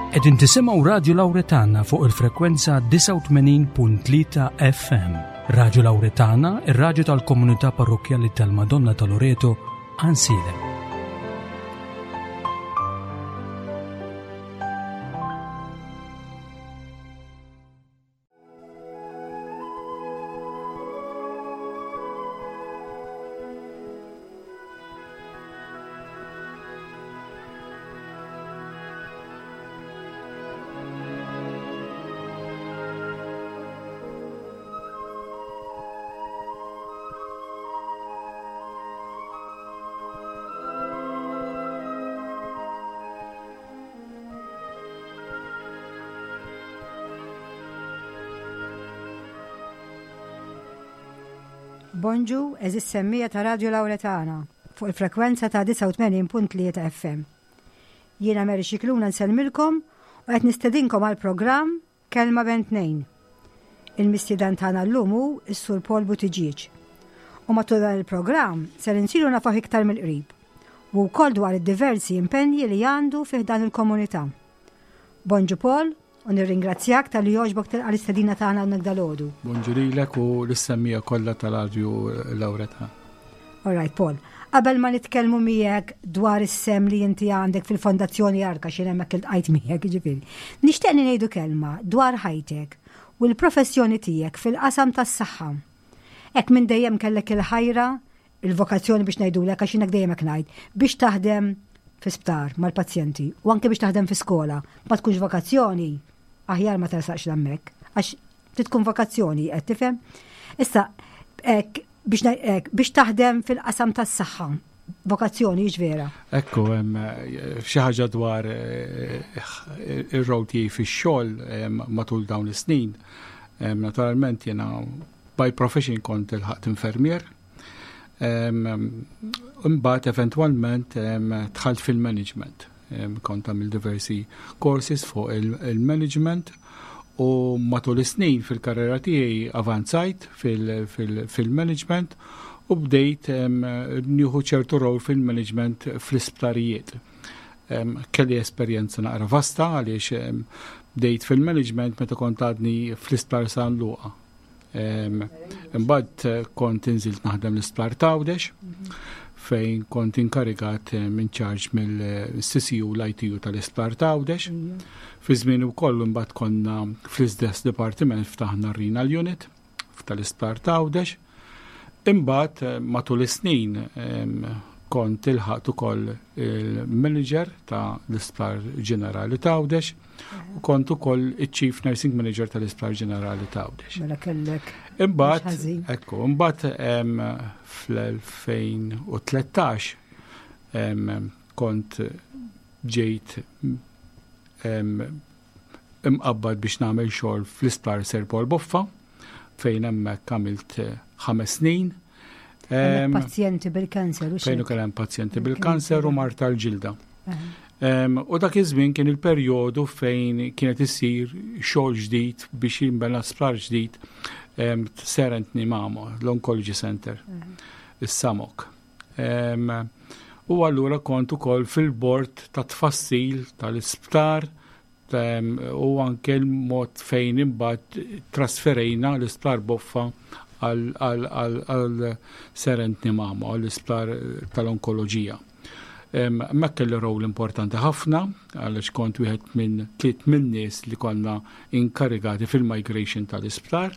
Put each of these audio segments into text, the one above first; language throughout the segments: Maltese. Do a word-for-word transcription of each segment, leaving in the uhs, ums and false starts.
Qegħdin tisimgħu Radio Lawretana fuq il-frekwenza disa' u tmenin punt tlieta F M. Radio Lawretana, ir-radju tal-Komunità Parrokjali tal-Madonna ta' Loreto, Ansilem. Bonġu, eżis semmija ta' Radio Lawretana fuq il-frekwenza ta' disa' u tmenin punt tlieta F M. Jiena Meri Xikluna nsellmilkom u qed nistedinkom għal programm Kelma bejn tnejn. Il-mistieden tagħna llum hu s-Sur Paul Buttigieg. U matul dan il-programm se insiru nafaħ iktar mill-qrib u wkoll dwar id-diversi impenji li għandu fih dan il-komunità. Bonġu Paul, u nirringrazzjak tal-li jogħġbok tilqa' l-istedina tagħna hawnhekk dalgħodu. Bonġu lilek u l-semmija kollha tal-Radio Lawretana. All right, Paul. Qabel ma nitkellmu miegħek dwar is-sem li inti għandek fil-Fondazzjoni Arka x'in hemmhekk iltqajt miegħek jiġifieri. Nixtieq ngħidu kelma dwar ħajtek u l-professjoni tiegħek fil-qasam tas-saħħa. Hekk minn dejjem kellek il-ħajra, il-vokazzjoni biex ngħidulek għax inhekk dejjem hekk ngħid, biex taħdem fi sptar mal-pazjenti u anke biex taħdem fi skola, ma tkunx vokazzjoni, aħjar ma tersaqx l-hemmhekk, għax titkun vokazzjoni, qed tifhem? Issa, biex taħdem fil-qasam tas-saħħa, vokazzjoni ġvera. Ekku, xi ħaġa dwar ir-rol tiegħi fix-xogħol matul dawn is-snin. Naturalment jiena by profession kont ilħaqt infermier. Imbagħad eventwalment dħalt fil-management. Kont għamil diversi courses fuq il-management u matul is-snin fil-karriera tiegħi avanzajt fil-management u bdejt nieħu ċertu rol fil-management fl-isptarijiet. Kelli esperjenza naqra vasta għaliex bdejt fil-management meta kont għadni fl-isptar San Luqa. Imbagħad kont inżilt naħdem l-isptar Tawdex fejn kont inkarigat minn charge mill-C C U l-I T U tal-isptar Tawdex. Fi żmien ukoll imbagħad konna fl-istess dipartiment ftaħna renal unit tal-isptar Tawdex. Imbagħad matul is-snin kont ilħaqt ukoll il-manager ta' l-Isptar Ġenerali Tawdex u kont ukoll il-Chief Nursing Manager tal-Isptar Ġenerali Tawdex. Mela kellek. Imbagħad, ekku, imbagħad fl-elfejn u tlettax kont ġejt imqabbad biex nagħmel xogħol fl-Isptar Ser Paul Boffa fejn hemmhekk għamilt ħames snin. Pazjenti bil-kanser. Fejn ukoll hemm pazjenti bil-kanser u mar tal-ġilda. U dak iż-żmien kien il-perjodu fejn kienet issir xogħol ġdid biex jinbena sptar ġdid Serent Nimamo, l-Oncology Center, is-Samok. U allura kont ukoll fil-bord ta' tfassil tal-isptar u anke l-mod fejn imbagħad trasferejna l-Isptar Boffa għal Serent Nimamo, għall-Isptar tal-Onkoloġija. Ma kelli rol importanti ħafna, għaliex kont wieħed minn tliet minn nies li konna inkarigati fil-migration tal-isptar.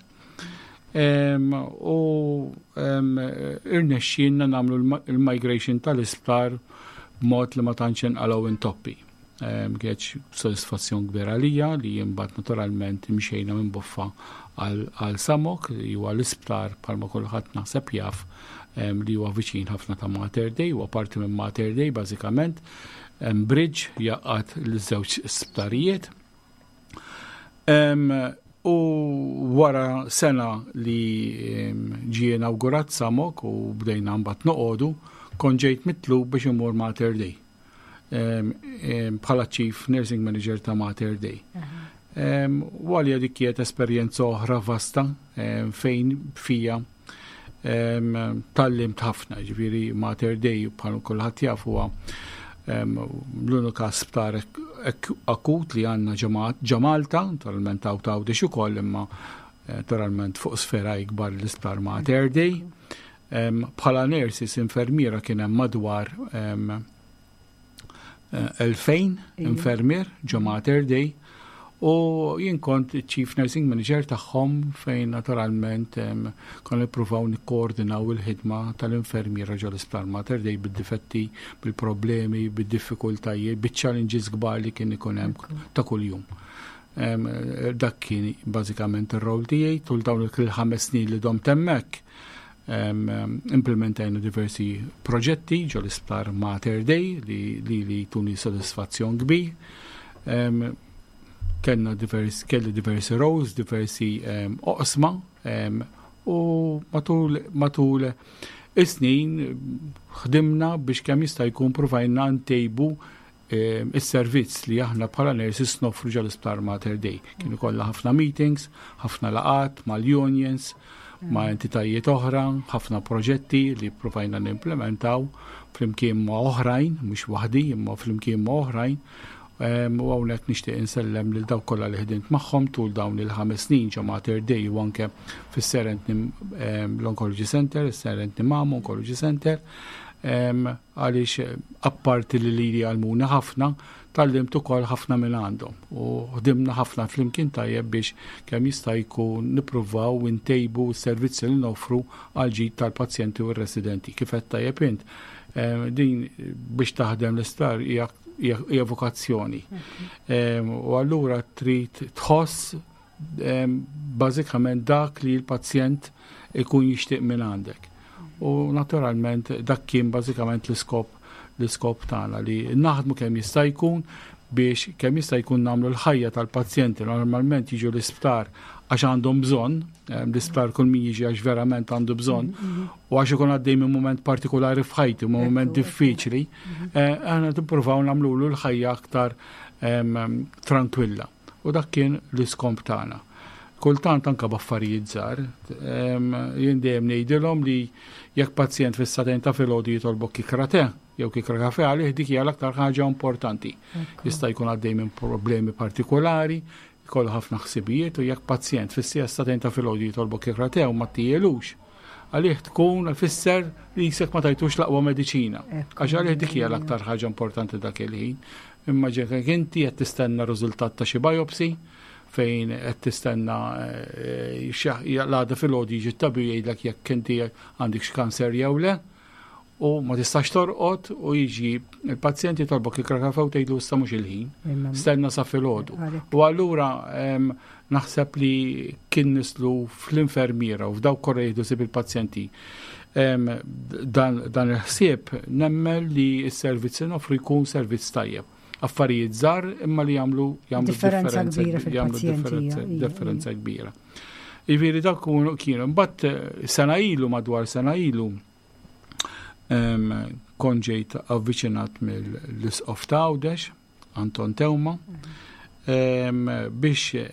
U irnexxielna nagħmlu l-migration tal-isptar b'mod li ma tantx inqalgħu intoppi. Kienet sodisfazzjon kbira għalija li jimbagħad naturalment imxejna minn Boffa għal Samok li huwa l-isptar bħalma kulħadd naħseb jaf li huwa viċin ħafna ta' Mater Dei u apparti minn Mater Dei bażikament hemm bridge jaqgħad l-żewġ isptarijiet. U wara sena li ġie inawgurat Samok u bdejna mbagħad noqogħdu kont ġejt mitlub biex imur Mater Dei bħala Chief Nursing Manager ta' Mater Dei. U għalija dik kienet esperjenza oħra vasta fejn fija tallimt ħafna, ġifieri Mater Dei bħal kulħadd jaf huwa l-unika sptar akut li għandna ġamalta, naturalment hawn Għawdex ukoll imma naturalment fuq sfera ikbar l-isptar Mater Dei. Bħala nurses infermiera kien hemm madwar elfejn infermier ġo Mater Dei u jien kont chief nursing manager tagħhom fejn naturalment kon nippruvaw nikkoordinaw il-ħidma tal-infermiera ġo l-isptar Mater Dei bid-difetti, bil-problemi, bid-diffikultajiet, bit-challenges kbar li kien ikun hemm ta' kuljum. Dak kien bażikament ir-rol tiegħi tul dawn il-ħames snin li dom temmek. Um, implementajna diversi proġetti ġo l-isptar Mater Dei li li, li tuni sodisfazzjon kbir. Um, kellna diversi, kelli diversi roles, diversi um, oqsma um, u matul, matul is-snin ħdimna biex kemm jista' jkun provajna ntejbu um, is-servizz li aħna bħala nurses nofru ġo l-isptar Mater Dei. Kienu kollha ħafna meetings, ħafna laqat mal-unions, ma' entitajiet oħra, ħafna proġetti li provajna nimplementaw flimkien ma' oħrajn, mhux waħdi, imma flimkien ma' oħrajn. U hawnhekk nixtieq insellem lil dawk kollha li ħdimt magħhom tul dawn il-ħames snin ġo Mater Dei u anke fis-Serentni l-Oncology Center, is-Serentni Mama Oncology Center, għaliex apparti li li għalmuna ħafna, tallimt ukoll ħafna minn għandhom u ħdimna ħafna flimkien tajjeb biex kemm jista' jkun nippruvaw intejbu s-servizzi li nofru għal ġid tal-pazjenti u r-residenti. Kif qed tajjeb int, din biex taħdem l-isptar hija vokazzjoni. U allura trid tħoss bażikament dak li l-pazjent ikun jixtieq minn għandek. U naturalment dak kien bażikament l-iskop l-iskop tagħna li naħdmu kemm jista' jkun biex kemm jista' jkun nagħmlu l-ħajja tal-pazjenti normalment jiġu l-isptar għax għandhom bżonn, l-isptar kull min jiġi għax verament għandu bżonn u għax ikun għaddej minn mument partikolari f'ħajti, mument diffiċli, aħna tippruvaw nagħmlulu l-ħajja aktar tranquilla. U dak kien l-iskop tagħna. Kultant anke b'affarijiet żgħar, jien dejjem ngħidilhom li jekk pazjent fis-satejn ta' filgħodu jitolbok kikra te jew kikra kafè għalih dik hija l-aktar ħaġa importanti. Jista' jkun għaddej minn problemi partikolari, jkollu ħafna ħsibijiet u jekk pazjent fis-satejn ta' filgħodu jitolbok kikra te u ma tijelux, għalih tkun fisser li jisek ma tajtux l-aqwa mediċina. Għax għalih dik hija l-aktar ħaġa importanti dak il-ħin. Imma ġekk inti qed tistenna riżultat ta' xi biopsy fejn qed tistenna l-għada fil-għodi jiġi tabi jgħidlek jekk inti għandek x'kanser jew le u ma tistax torqod u jiġi il-pazjent jitolbok kikra kafè u tgħidlu issa mhux il-ħin, stenna sa fil-għodu. U allura naħseb li kien nislu fl-infermiera u f'dawk korra jgħidu sib il-pazjenti. Dan il-ħsieb nemmel li s-servizzi nofru jkun servizz tajjeb. Affarijiet żgħar imma li jagħmlu differenza kbira fil-pazjenti. Differenza kbira. Jiġifieri dak kienu mbagħad sena ilu madwar sena ilu kont ġejt avviċinat mill-Isqof ta' Għawdex, Anton Tewma, biex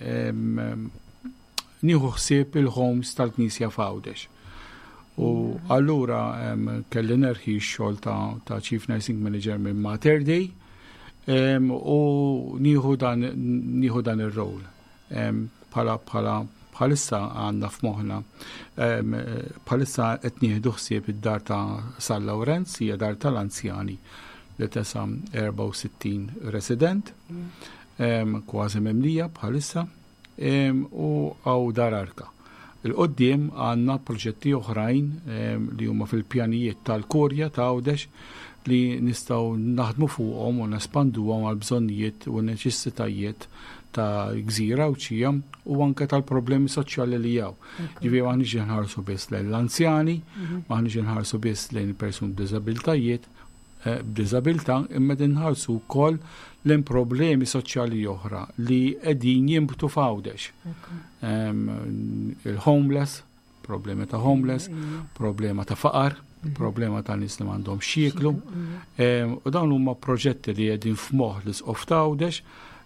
nieħu ħsieb il-homes tal-Knisja f'Għawdex. U allura kelli nerħi x-xogħol ta' Chief Nursing Manager minn Mater Dei, Um, u nieħu dan nieħu dan ir-rol. Bħala bħala bħalissa għandna f'moħħna bħalissa qed nieħdu ħsieb id-dar ta' San Lawrenz hija dar tal-anzjani li tesa' erba' u sittin resident, kważi mimlija bħalissa, u għaw dar Arka. Il-qoddim għandna proġetti oħrajn li huma fil-pjanijiet tal-Kurja ta' Għawdex li nistaw naħdmu fuqhom u nespanduhom għal bżonnijiet u neċessitajiet ta' gżira u ċija u anke tal-problemi soċjali li jaw. Ġifieri maħniex inħarsu biss lejn l-anzjani, maħniex inħarsu biss lejn persuni b'diżabilitajiet, b'diżabilità, imma inħarsu wkoll lejn problemi soċjali oħra li qegħdin jinbtu f'Għawdex. Il-homeless, problemi ta' homeless, problema ta' faqar, problema ta' nies li m'għandhom xieklu. U dawn huma proġetti li qegħdin f'moħħ l-Isqof ta' Għawdex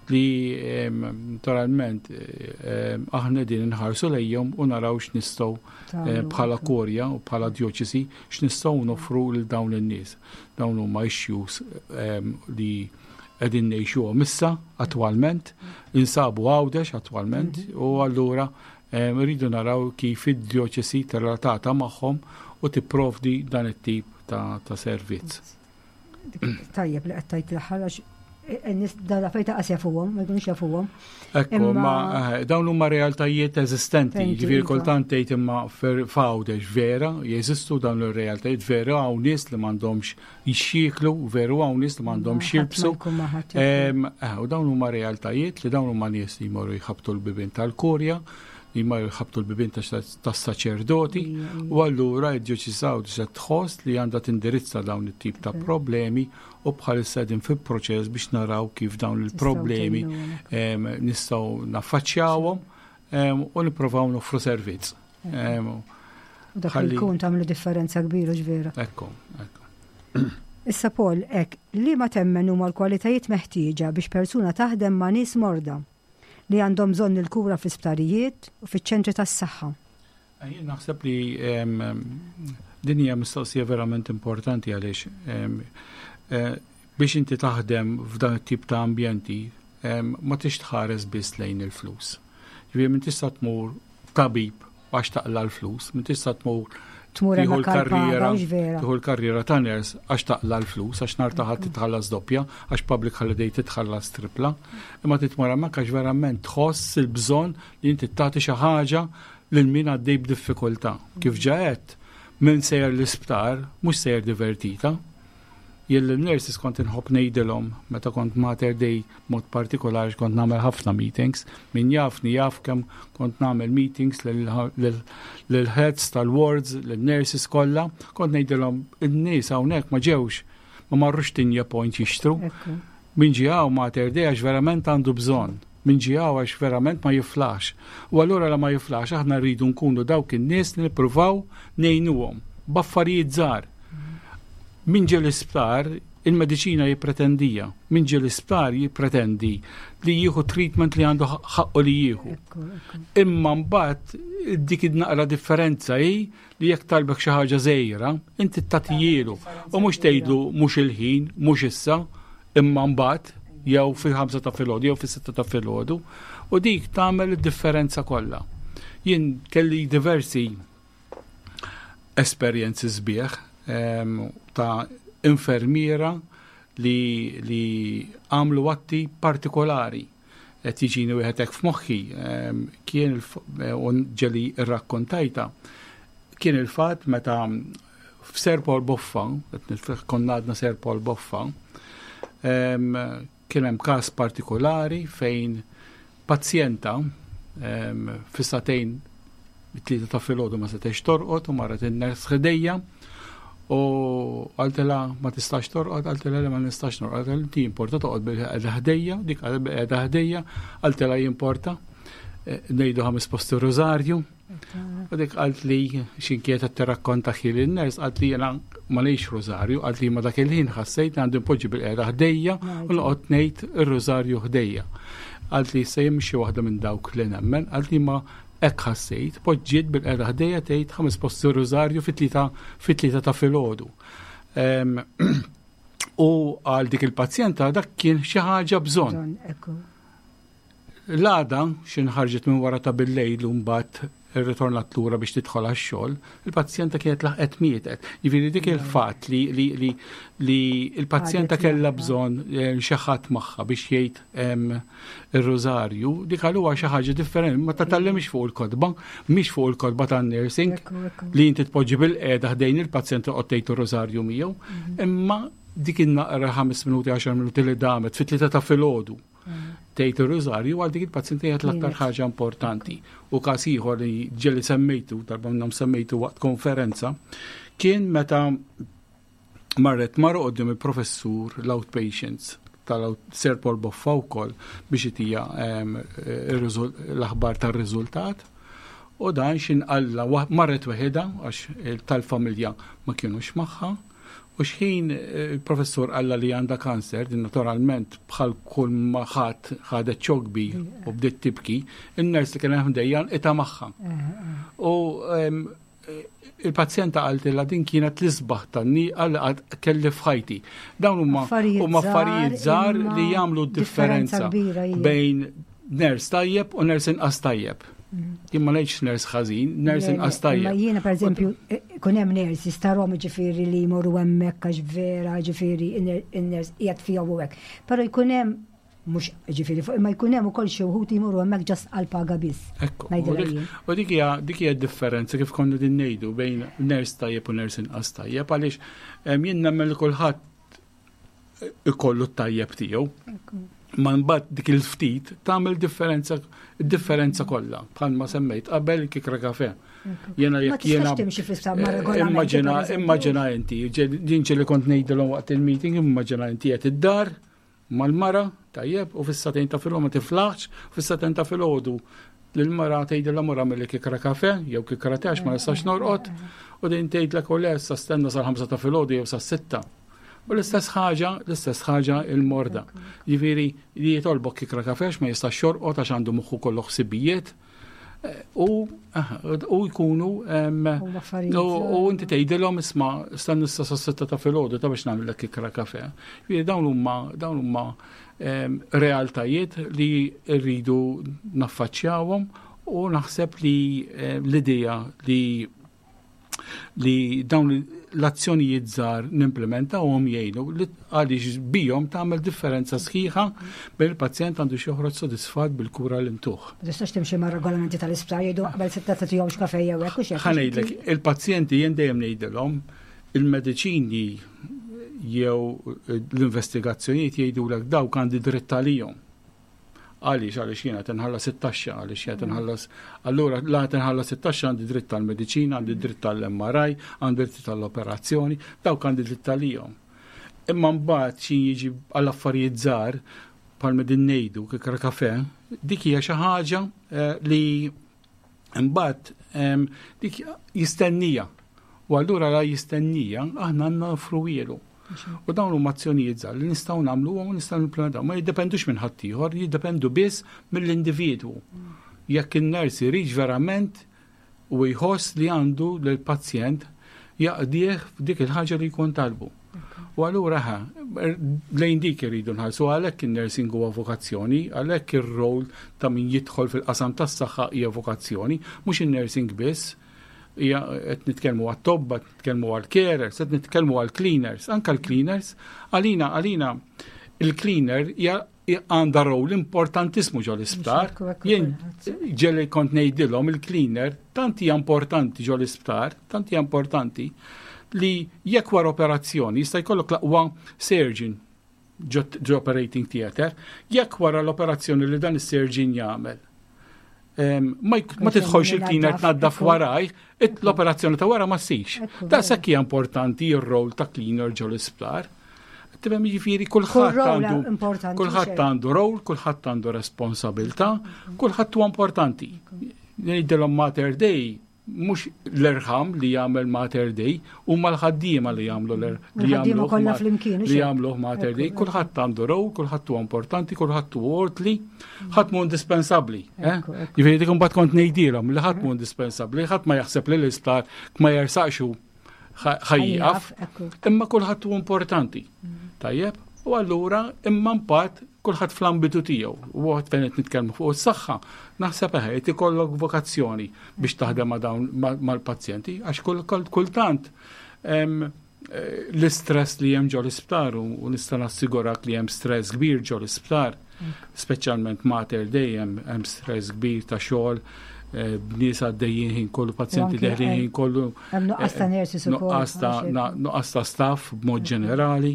li naturalment aħna din nħarsu lejhom u naraw x'nistgħu bħala Korja u bħala dioċesi x'nistgħu nofru lil dawn in-nies. Dawn huma issues li qegħdin ngħixuhom issa attwalment, insabu għawdex attwalment u allura rridu naraw kif id-dioċesi tirrelatata magħhom u tipprovdi dan it-tip ta' servizz. Tajjeb li qed tgħid l-aħħar da fejta qas jafuhom, ma jkunux jafuhom. Ekku, ma dawn huma realtajiet eżistenti, ġifieri kultant tgħid imma f'għawdex vera, jeżistu dawn ir-realtajiet vera hawn nies li m'għandhomx jixxieklu, veru hawn nies li m'għandhomx jilbsu. U dawn huma realtajiet li dawn huma nies li jmorru jħabtu l-bibien tal-Korja, li ma jħabtu l-bibien tas-saċerdoti, u allura id-Dioċesi se tħoss li għandha tindirizza dawn it-tip ta' problemi u bħalissa din fi proċess biex naraw kif dawn il-problemi nistgħu naffaċċjawhom u nippruvaw nofru servizz. U dak li jkun tagħmlu differenza kbira ġvera. Ekku, ekku. Issa Paul, hekk li ma temmen huma l-kwalitajiet meħtieġa biex persuna taħdem ma' nies morda li għandhom bżonn il-kura fl-isptarijiet u fiċ-ċentri tas-saħħa. Jien naħseb li din hija mistoqsija verament importanti għaliex biex inti taħdem f'dan it-tip ta' ambjenti ma tix tħares biss lejn il-flus. Ġifieri min tista' tmur tabib għax taqla l-flus, min tista' tmur tmur tieħu l-karriera, tieħu l-karriera ta' ners għax taqla l-flus, għax nhar taħat titħallas doppja, għax public holiday titħallas tripla, imma titmur hemmhekk għax verament tħoss il-bżonn li inti tagħti xi ħaġa lil min għaddej b'diffikultà. Kif ġaet min sejjer l-isptar mhux sejjer divertita. Jell il-nurses kont inħobb ngħidilhom meta kont Mater Dei mod partikolari kont nagħmel ħafna meetings, min jafni jaf kemm kont nagħmel meetings lil heads tal-wards, lin-nurses kollha, kont ngħidilhom in-nies hawnhekk ma ġewx ma marrux tinja point jixtru. Min ġie hawn Mater Dei għax verament għandu bżonn, min ġie hawn għax verament ma jiflax. U allura la ma jiflax aħna rridu nkunu dawk in-nies li nippruvaw ngħinuhom b'affarijiet żgħar. Min ġie l-isptar, il-mediċina jippretendija. Min ġie l-isptar jippretendi li jieħu treatment li għandu ħaqqu li jieħu. Imma mbagħad dik id-naqra differenza hi li jekk talbek xi ħaġa żgħira, inti tagħtijielu u mhux tgħidlu mhux il-ħin, mhux issa, imma mbagħad jew fil-ħamsa ta' filgħodu jew fis-sitta ta' filgħodu u dik tagħmel id-differenza kollha. Jien kelli diversi experiences bih ta' infermiera li li għamlu atti partikolari. Qed jiġini wieħed hekk f'moħħi kien ġeli rrakkontajta kien il-fatt meta f'Ser Paul Boffa, konna għadna Ser Paul Boffa, kien hemm każ partikolari fejn pazjenta fis-satejn it-tlieta ta' filgħodu ma setax torqod u marret in-ners ħdejja u għaltela ma tistax torqod, għaltela li ma nistax torqod, għaltela ti importa toqgħod bil-qiegħda ħdejja, dik qiegħda ħdejja, għaltela jimporta ngħidu ħames posti rożarju. U dik qalt li x'inkieta tirrakkonta ħil in-ners, qalt li jiena ma ngħix rożarju, qalt li ma dak il-ħin ħassejt għandu npoġġi bil-qiegħda ħdejja u noqgħod ngħid ir-rożarju ħdejja. Qalt li se jimxi waħda minn dawk li nemmen, qalt li ma hekk ħassejt, poġġiet bil-qiegħda ħdejja tgħid ħames posti rożarju fit-tlieta ta' filgħodu. U għal dik il-pazjenta dak kien xi ħaġa bżonn. L-għada x'inħarġet minn wara ta' bil-lejl u mbagħad irritornat lura biex tidħol għax-xogħol, il-pazjenta kienet laħqet mietet. Jiġifieri dik il-fatt li li li li l-pazjenta kellha bżonn xi ħadd magħha biex jgħid ir-rożarju, dik huwa xi ħaġa differenti, ma tatallimx fuq il-kodba, mhix fuq il-kodba tan-nursing li inti tpoġġi bil-qiegħda ħdejn il-pazjenta qod tgħid ir-rożarju miegħu, imma dik innaqra ħames minuti għaxar minuti li damet fit-tlieta ta' filgħodu. Tgħid ir-rożarju għal dik il-pazjenta hija l-aktar ħaġa importanti. U każ ieħor li ġieli semmejtu, darba minnhom semmejtu waqt konferenza, kien meta marret mar qudiem il-professur l-outpatients tal-Ser Paul Boffa wkoll biex itija l-aħbar tar-riżultat. U dan x'inqalla marret weħeda għax tal-familja ma kienux magħha U xħin il-professor għalla li għanda kanser, naturalment bħal kull ma ħadd ħadet ċogbi u bdiet tibki, il-ners li kien hemm dejjan ita magħha. U il-pazjenta għaltilla din kienet l-isbaħ tanni għal kelli fħajti. Dawn huma affarijiet żgħar li jagħmlu differenza bejn ners tajjeb u ners inqas tajjeb. Imma ngħidx ners ħażin, ners inqas tajjeb. Ma jiena pereżempju kun hemm ners jistarom ġifieri li jmorru hemmhekk għax vera ġifieri in-ners qiegħed fihom u hekk. Però jkun hemm mhux ġifieri imma jkun hemm ukoll xi wħud jmorru hemmhekk ġast għal paga biss. U dik hija dik hija differenza kif konna din ngħidu bejn ners tajjeb u ners inqas tajjeb għaliex jien nemmel li kulħadd ikollu t-tajjeb tiegħu. Ma mbagħad dik il-ftit tagħmel differenza differenza kollha bħalma semmejt qabel kikra kafe. Jiena jekk jiena immaġina immaġina inti din li kont ngħidilhom waqt il-meeting immaġina inti qed id-dar mal-mara tajjeb u fis-satejn ta' filgħodu ma tiflaħx, fis-satejn ta' filgħodu lill-mara tgħidilha mura milli kikra kafe jew kikra tex ma nistax norqod u din tgħidlek u le sa stenna sal-ħamsa ta' filgħodu jew sas-sitta. U l-istess ħaġa, l-istess ħaġa il-morda. Jifieri li jitolbok kikra kafex ma jistax xorqod għax għandu moħħu kollu ħsibijiet u jkunu u inti tgħidilhom isma' stan issa sas-sitta ta' filgħodu ta' biex nagħmellek kikra kafe. Jifieri dawn huma dawn huma realtajiet li rridu naffaċċjawhom u naħseb li l-idea li li dawn l-azzjonijiet żgħar nimplementawhom jgħinu għaliex bihom tagħmel differenza sħiħa bejn il-pazjent għandu xi joħroġ sodisfatt bil-kura li mtuħ. Ma tistax timxi ma' regolamenti tal-isptar jgħidu qabel sitta tagħtihomx kafè jew hekk u xi. Ħanejdlek, il-pazjenti jien dejjem ngħidilhom il-mediċini jew l-investigazzjonijiet jgħidulek dawk għandi dritt għalihom. Għaliex għaliex jiena tinħallas it-taxxa għaliex jiena tinħallas allura la tinħallas it-taxxa għandi dritt tal-mediċina, għandi dritt tal-M R I, għandi dritt tal-operazzjoni, dawk għandi dritt għalihom. Imma mbagħad xi jiġi għall affarijiet żgħar bħal din ngħidu kikra kafe, dik hija xi ħaġa li mbagħad dik jistennija. U allura la jistennija aħna għandna nofruwielu. U dawn huma azzjonijiet żgħar li nistgħu nagħmluhom u nistgħu nimplementaw. Ma jiddependux minn ħadd ieħor, jiddependu biss mill-individwu. Jekk in-ners irid verament u jħoss li għandu lill-pazjent jaqdih dik il-ħaġa li jkun talbu. U allura ħa, lejn dik iridu nħallsu għalhekk in-nursing huwa vokazzjoni, għalhekk ir-rol ta' min jidħol fil-qasam tas-saħħa hija vokazzjoni, mhux in-nursing biss. Ija qed nitkellmu għat-tobba, nitkellmu għall-carers, qed nitkellmu għall-cleaners, anke l-cleaners, għalina għalina il-cleaner għandha rol importantissimu ġol isptar. Jien ġeli kont ngħidilhom il-cleaner tant hija importanti ġol isptar, tant hija importanti li jekk wara operazzjoni jista' jkollok laqwa surgeon ġo operating theater, jekk wara l-operazzjoni li dan is-surgeon jagħmel. Ma tidħolx il-cleaner tnaddaf waraj, l-operazzjoni ta' wara ma ssirx. Da' sekk hija importanti r-rol ta' cleaner ġo l-isptar. Tifhem jiġifieri kulħadd għandu kulħadd għandu rol, kulħadd għandu responsabilità, kulħadd huwa importanti. Ngħidilhom Mater Dei mhux l-irħam li jagħmel Mater Dei huma l-ħaddiema li jagħmlu li jagħmlu li jagħmluh Mater Dei, kulħadd għandu rol, kulħadd huwa importanti, kulħadd huwa ortli, ħadd mu indispensabbli. Jiġifieri dik imbagħad kont ngħidilhom li ħadd mu indispensabbli, ħadd ma jaħseb li l-isptar ma jersaqxu ħajjaf, imma kulħadd huwa importanti. Tajjeb, u allura imma mbagħad kulħadd fl-ambitu tiegħu. U waqt fejn qed nitkellmu fuq is-saħħa, naħseb qed ikollok vokazzjoni biex taħdem ma' dawn mal-pazjenti għax kultant l-istress li hemm ġo l-isptar u nista' nassigurak li hemm stress kbir ġo l-isptar, speċjalment Mater Dei hemm stress kbir ta' xogħol b'nies għaddejjin kollu pazjenti deħlin kollu nuqqas ta' nurses ukoll. Nuqqas ta' staff b'mod ġenerali.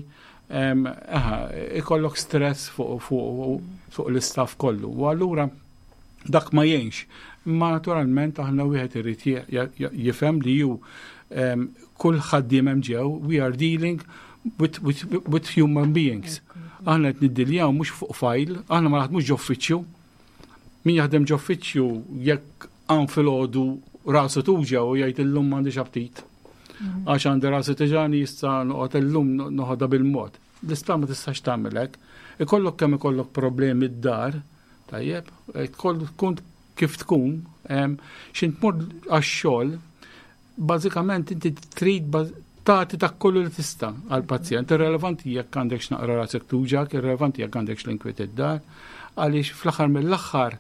Ikollok stress fuq l-istaff kollu. U allura dak ma jgħinx. Ma naturalment aħna wieħed irid jifhem li ju kull ħaddiem hemm ġew, we are dealing with, with, with human beings. Aħna qed niddiljaw mhux fuq file, aħna ma naħdmux ġo uffiċċju. Min jaħdem ġo uffiċċju jekk għan filgħodu rasu tuġa u jgħid illum m'għandix aptit. għax għandi rasi tiġani jista' noqgħod illum noħodha bil-mod. L-isptar ma tistax tagħmelek. Ikollok kemm ikollok problemi d-dar, tajjeb, tkun kif tkun, x'int tmur għax-xogħol, bażikament inti trid tagħti dak kollu li tista' għall-pazjent. Irrelevanti jekk għandek x'naqra rasek tuġak, irrelevanti jekk għandek x'linkwiet id-dar, għaliex fl-aħħar mill-aħħar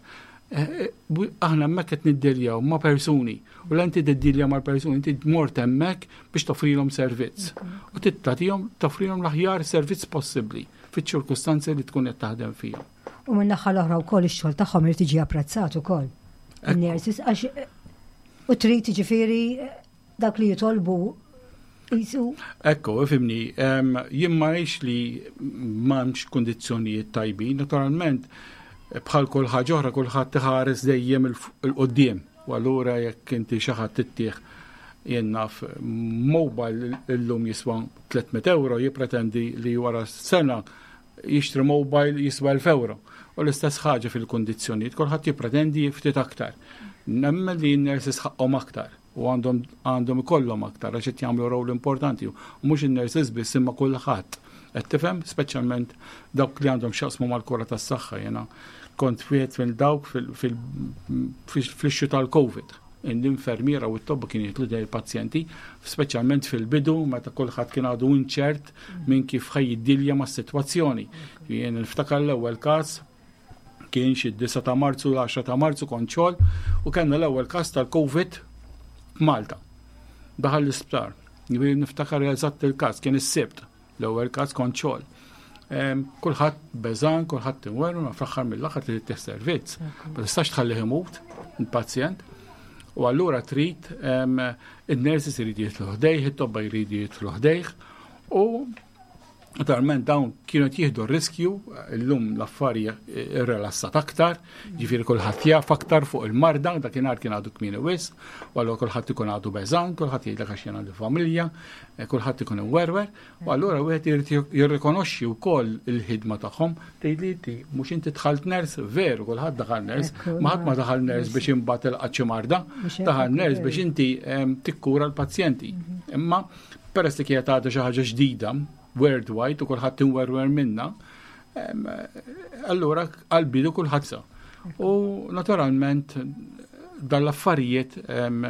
aħna hemmhekk qed niddiljaw ma' persuni u l inti tiddilja mal persuni inti mort hemmhekk biex toffrilhom servizz. U tittatihom toffrilhom l-aħjar servizz possibbli fiċ-ċirkustanzi li tkun qed taħdem fihom. U minn naħa l-oħra wkoll ix-xogħol tagħhom irid jiġi apprezzat ukoll. In-nurses għax u trid jiġifieri dak li jitolbu jisu. Ekku, ifimni, jien ma rix li m'hemmx kundizzjonijiet tajbin, naturalment bħal kull ħaġa oħra kulħadd iħares dejjem il-qudiem. U allura jekk inti xi ħadd tittieħ jien naf mobile illum jiswa tlietmiet euro jippretendi li wara sena jixtri mobile jiswa elf euro. U l-istess ħaġa fil-kundizzjonijiet kulħadd jippretendi ftit aktar. Nemmen li n-nurses ħaqhom aktar u għandhom għandhom ikollhom aktar għax qed jagħmlu rol importanti u mhux in-nurses biss imma kulħadd. Qed tifhem speċjalment dawk li għandhom x'jaqsmu mal-kura tas-saħħa jiena kont wieħed fil dawk fil-xju tal-Covid. L-infermiera u t-tobba kien jitlu dej il-pazjenti, speċjalment fil-bidu meta kulħadd kien għadu inċert minn kif ħajjiddilja mas-sitwazzjoni. Jien niftakar l-ewwel każ kien xi disa ta' Marzu l għaxra ta' Marzu kont xogħol u kellna l-ewwel każ tal-Covid f'Malta. Daħal l-isptar. Jien niftakar eżatt il-każ kien is-Sibt. L-ewwel każ kont xogħol. Kulħadd beżan, kulħadd tinweru, fl-aħħar mill-aħħar trid tieħ servizz. Ma tistax tħallih imut il-pazjent. U allura trid in-nurses irid jidħlu ħdejh, it-tobba jrid jidħlu ħdejh u naturalment dawn kienu jieħdu r-riskju llum l-affarijiet irrelassat aktar, ġifieri kulħadd jaf aktar fuq il-marda, dakinhar kien għadu kmieni wisq, u allura kulħadd ikun għadu beżan, kulħadd jgħidlek għax jien għandu familja, kulħadd ikun imwerwer, u allura wieħed irid jirrikonoxxi wkoll il-ħidma tagħhom, tgħidli inti mhux inti dħalt ners veru, kulħadd daħal ners, ma ħadd ma daħal ners biex imbagħad ilqgħod xi marda, daħal ners biex inti tikkura l-pazjenti. Imma peress li kienet għadha xi ħaġa ġdida worldwide u kulħadd inwerwer minna, allura għal-bidu kulħadd sa. U naturalment dal-affarijiet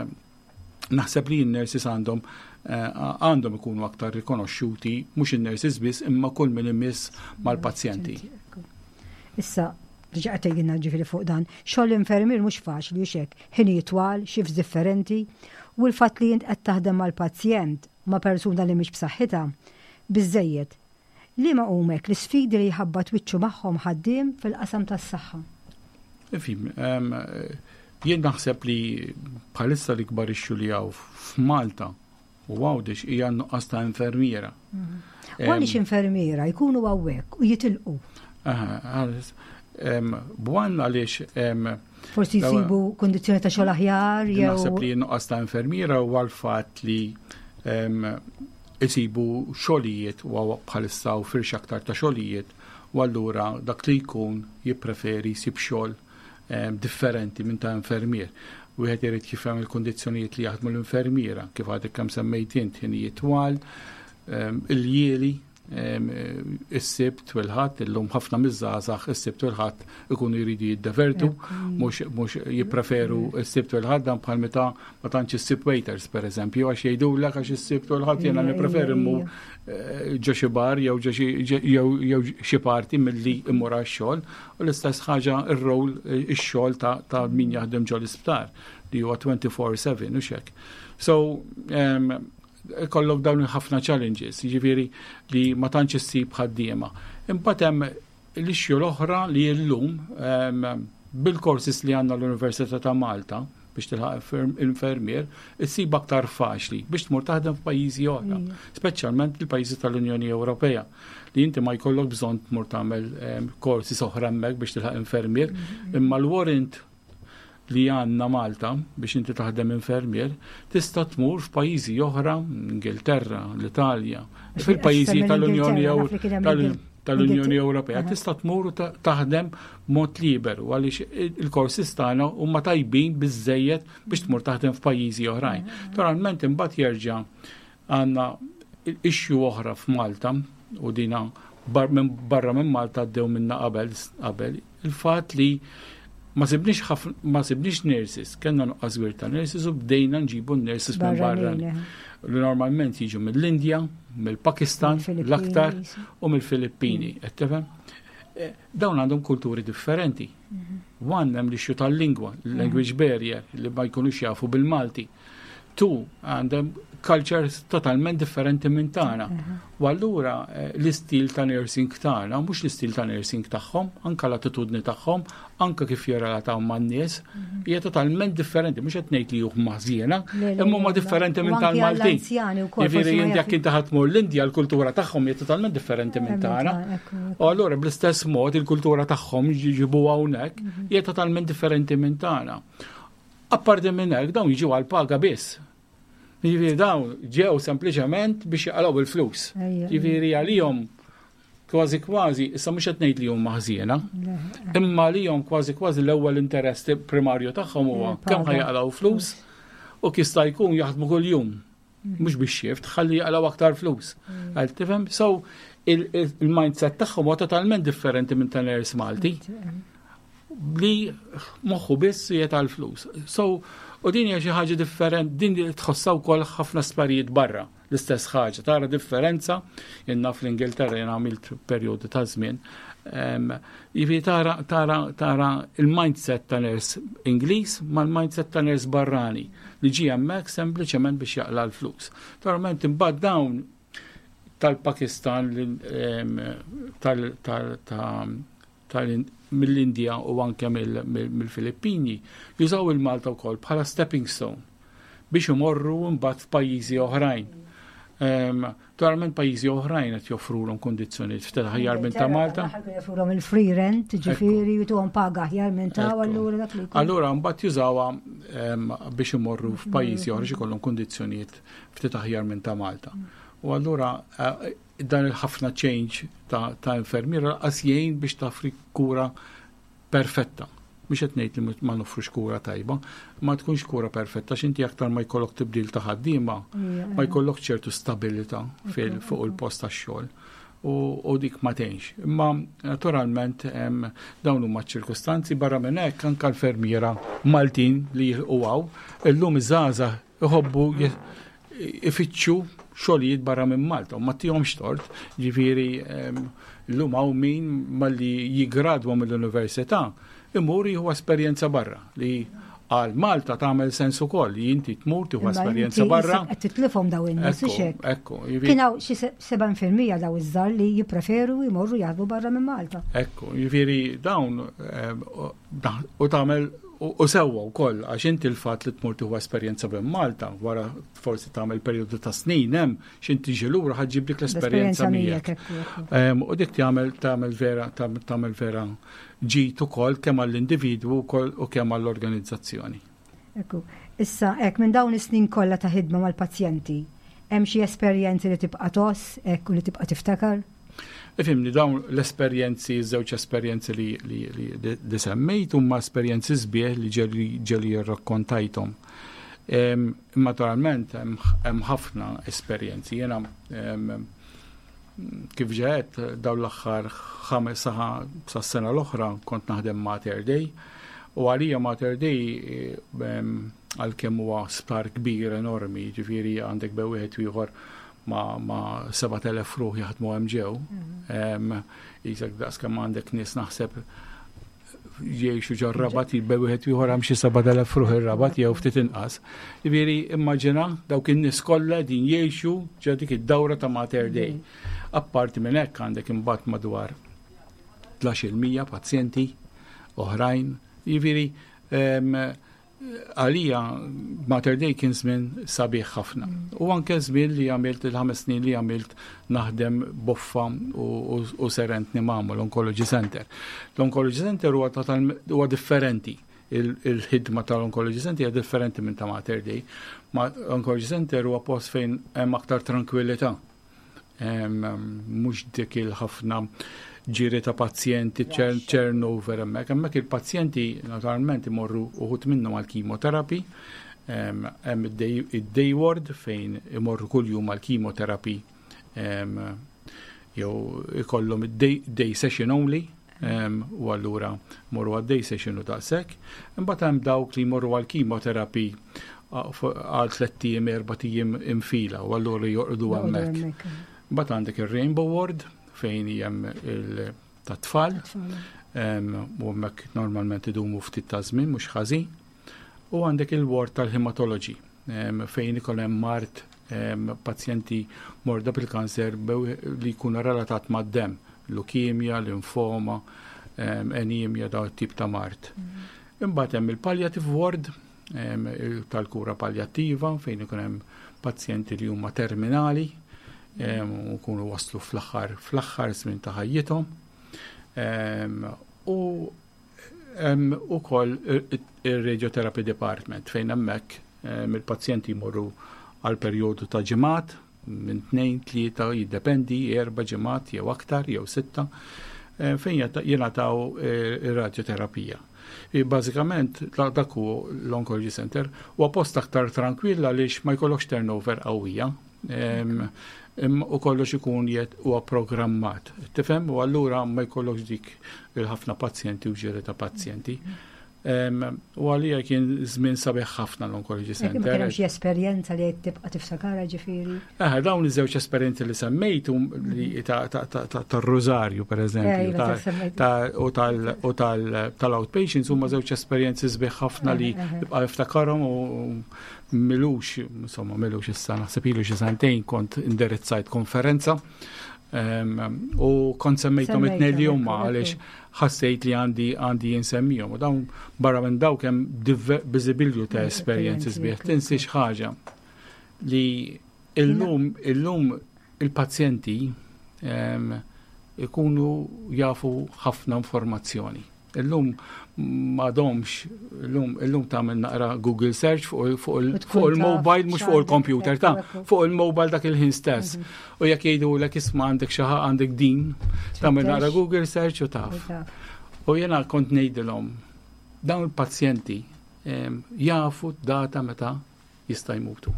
naħseb li n-nurses għandhom għandhom ikunu aktar rikonoxxuti mhux in-nurses biss imma kull min imiss mal-pazjenti. Issa rġaqgħet tgħidilna ġifieri fuq dan, xogħol infermier mhux faċli u xek, ħinijiet twal, shifts differenti u l-fatt li int qed taħdem mal-pazjent ma' persuna li mhix b'saħħitha biżżejjed. Li ma humek l-sfidi li jħabba twiċċu magħhom ħaddiem fil-qasam tas-saħħa? Ifim, jien naħseb li bħalissa li kbar ixxu li hawn f'Malta u għawdex hija nuqqas ta' infermiera. U għaliex infermiera jkunu hawnhekk u jitilqu? Bwan għaliex forsi jsibu kundizzjoni ta' xogħol aħjar jew. Naħseb li nuqqas ta' infermiera huwa l-fatt li isibu xogħlijiet u bħalissa u firx aktar ta' xogħlijiet u allura dak li jkun jippreferi jsib xogħol differenti minn ta' infermier. Wieħed irid jifhem il-kundizzjonijiet li jaħdmu l-infermiera kif għadek kemm semmejt int ħinijiet twal, il-jieli, is-sibt u l-ħadd illum ħafna miż-żgħażagħ is-sibt u l-ħadd ikunu jridu jiddevertu, mhux jippreferu is-sibt u l-ħadd dan bħal meta ma tantx is-sibt waiters pereżempju għax jgħidulek għax is-sibt u l-ħadd jiena nippreferi mmur ġo xi bar jew jew xi parti milli immur għax-xogħol u l-istess ħaġa r-rol ix-xogħol ta' min jaħdem ġol l-isptar li huwa twenty-four seven u x'hekk. So kollok dawn ħafna challenges, jiġifieri li ma tantx issib ħaddiema. Imbagħad hemm l-ixju l-oħra li llum bil-courses li għandna l-Università ta' Malta biex tilħaq infermier, issib aktar faċli biex tmur taħdem f'pajjiżi oħra, speċjalment il-pajjiżi tal-Unjoni Ewropea. Li inti ma jkollok bżonn tmur tagħmel courses oħra hemmhekk biex tilħaq infermier, imma l-warrant li għandna Malta biex inti taħdem infermier, tista' tmur f'pajjiżi oħra, Ingilterra, l-Italja, fil-pajjiżi tal-Unjoni tal-Unjoni Ewropea, tista' tmur u taħdem mod liberu għaliex il-korsis tagħna huma tajbin biżżejjed biex tmur taħdem f'pajjiżi oħrajn. Naturalment imbagħad jerġa' għandna issue oħra f'Malta u dina bar, min, barra minn Malta għaddew minna qabel qabel il-fatt li ma sibniex ma sibniex nurses, kellna nuqqas gwir ta' nurses u bdejna nġibu nurses minn barra. Li normalment jiġu mill-Indja, mill-Pakistan, l-aktar u mill-Filippini. Dawn għandhom kulturi differenti. One hemm l-ixju tal-lingwa, language barrier, li ma jkunux jafu bil-Malti. Two, għandhom cultures totalment differenti minn tagħna. U allura l-istil ta' nursing tagħna mhux l-istil ta' nursing tagħhom, anke l-attitudni tagħhom, anke kif jirrelataw man-nies, hija totalment differenti, mhux qed ngħid li hu maħżiena, imma huma differenti minn tal-Malti. Jiġifieri inti jekk inti ħadmur l-Indja l-kultura tagħhom hija totalment differenti minn tagħna. U allura bl-istess mod il-kultura tagħhom jiġibu hawnhekk hija totalment differenti minn tagħna. Apparti minn hekk dawn jiġu għal paga biss. Jiġifieri dawn ġew sempliċement biex jaqalgħu il-flus. Jiġifieri għalihom kważi kważi, issa mhux qed ngħid li hum maħżiena, imma għalihom kważi kważi l-ewwel interess primarju tagħhom huwa kemm ħajaqalgħu flus u kista jkun jaħdmu kuljum. Mhux biex xift, ħalli jaqalgħu aktar flus. Għal tifhem? So il-mindset tagħhom huwa totalment differenti minn tan-nies Malti li moħħu biss jiet għal flus. So, u din hija xi ħaġa differenti, din li tħossaw wkoll ħafna sparijiet barra, l-istess ħaġa, tara differenza, jien naf l-Ingilterra jien għamilt perjodu ta' żmien. Jiġifieri tara tara tara il-mindset ta' nies Ingliż mal-mindset ta' nies barrani li ġie hemmhekk sempliċement biex jaqla l-flus. Naturalment imbagħad dawn tal-Pakistan tal tal mill-Indja u anke mill-Filippini jużaw il-Malta wkoll bħala stepping stone biex imorru mbagħad f'pajjiżi oħrajn. Naturalment pajjiżi oħrajn qed joffrulhom kondizzjonijiet ftit aħjar minn ta' Malta. Joffrulhom il-free rent, ġifieri tuhom paga aħjar minn ta' allura dak li. Allura mbagħad jużawha biex imorru f'pajjiżi oħra xi jkollhom kondizzjonijiet ftit aħjar minn ta' Malta. U allura dan il-ħafna change ta', ta infermiera qasjejn biex tafri kura perfetta. Biex qed ngħid li ma nofrux kura tajba, ma tkunx kura perfetta x'inti aktar ma jkollok tibdil ta' ħaddiema, ma jkollok ċertu stabilità fil fuq il-post tax-xogħol. U dik ma tenx. Imma naturalment dawn huma ċirkostanzi barra minn hekk anke l-fermiera Maltin li huwaw illum iż-żgħażagħ iħobbu ifittxu xogħlijiet barra minn Malta u ma tihomx tort, ġifieri llum hawn min malli jiggradwa mill-università imur jieħu esperjenza barra li għal Malta tagħmel sens ukoll li inti tmur tieħu esperjenza barra. Qed titlifhom daw in-nies ixek. Ekku, kien hawn xi seba' fil-mija daw iż-żgħar li jippreferu jmorru jaħdmu barra minn Malta. Ekku, jiġifieri dawn u tagħmel u sewwa wkoll għax inti l-fatt li tmur tieħu esperjenza minn Malta wara forsi tagħmel perjodu ta' snin hemm x'inti tiġi lura ħaġġib dik l-esperjenza miegħek. U dik tagħmel tagħmel vera tagħmel vera ġid ukoll kemm għall-individwu wkoll u kemm għall-organizzazzjoni. Ekku, issa hekk minn dawn is-snin kollha ta' ħidma mal-pazjenti, hemm xi esperjenzi li tibqa' toss hekk u li tibqa' tiftakar? Ifimni dawn l-esperjenzi, żewġ esperjenzi li li li semmejt huma esperjenzi sbieħ li ġeli ġeli jirrakkontajthom. Naturalment hemm ħafna esperjenzi. Jiena kif ġeet dawn l-aħħar ħames sa sena l-oħra kont naħdem Mater Dei u għalija Mater Dei għalkemm huwa sptar kbir enormi, ġifieri għandek bew wieħed ieħor ma ma seba' telef ruħ jaħdmu hemm ġew. Isek daqs kemm għandek nies naħseb jgħixu ġo r-Rabat jibbew wieħed ieħor hemm xi seba' telef ruħ ir-Rabat jew ftit inqas. Jiġifieri immaġina dawk in-nies kollha din jgħixu ġo dik id-dawra ta' Mater Dei. Apparti minn hekk għandek imbagħad madwar tlax-il mija pazjenti oħrajn. Jiġifieri għalija Mater Dei kien żmien sabiħ ħafna. U anke żmien li għamilt il-ħames snin li għamilt naħdem Boffa u Serentni Mamu l-Oncology Center. L-Oncology Center huwa huwa differenti. Il-ħidma tal-Oncology Center hija differenti minn ta' Mater Dei. L-Oncology Center huwa post fejn hemm aktar tranquillità. Mhux dik il-ħafna ġiri ta' pazjenti, turnover hemmhekk. Hemmhekk il-pazjenti naturalment imorru uħud minnhom għal chemotherapy, hemm id-day ward fejn imorru kuljum għal chemotherapy jew ikollhom id-day session only u allura morru għal day session u daqshekk. Imbagħad hemm dawk li jmorru għal chemotherapy għal tliet ijiem erba' ijiem infila u allura jorqdu hemmhekk. Imbagħad għandek ir-Rainbow Ward fejn hemm tat-tfal u hemmhekk normalment idumu ftit ta' żmien mhux ħażin. U għandek il-ward tal-hematology fejn ikoll hemm mart pazjenti morda bil-kanser li jkunu relatat mad-demm, leukemia, linfoma, anemia, daw tip ta' mart. Imbagħad hemm il-palliative ward tal-kura paljattiva fejn ikun hemm pazjenti li huma terminali u jkunu waslu fl-aħħar fl-aħħar żmien ta' ħajjithom. U hemm ukoll ir-radiotherapy department fejn hemmhekk il-pazjenti jmorru għal perjodu ta' ġimgħat minn tnejn tlieta jiddependi erba' ġimgħat jew aktar jew sitta fejn jingħataw ir-radioterapija. Bażikament dak hu l-Oncology Center huwa post aktar tranquill għaliex ma jkollokx turnover qawwija. U kollox ikun jiet huwa programmat. Tifhem? U allura ma jkollokx dik il-ħafna pazjenti u ġiri ta' pazjenti. U għalija kien żmien sabiħ ħafna l-Oncology Center. Ma kienx esperjenza li tibqa' tiftakara ġifieri. Eh, dawn iż-żewġ esperjenzi li semmejtu li tar-Rożarju pereżempju u tal-outpatients huma żewġ esperjenzi sbieħ ħafna li tibqa' niftakarhom u milux, insomma, milux issa naħseb ilu xi sentejn kont indirizzajt konferenza u kont semmejthom it-tnejn li huma għaliex ħassejt li għandi għandi jinsemmihom. U dawn barra minn dawk hemm biżibilju ta' esperjenzi sbieħ. Tinsix ħaġa li illum illum il-pazjenti ikunu jafu ħafna informazzjoni. Illum m'għadhomx, illum illum tagħmel naqra Google search fuq il-mobile mhux fuq il-computer ta' fuq il-mobile dak il-ħin stess. U jekk jgħidulek isma' għandek xi għandek din, tagħmel naqra Google search u taf. U jiena kont ngħidilhom dawn il-pazjenti jafu data meta jista' jmutu.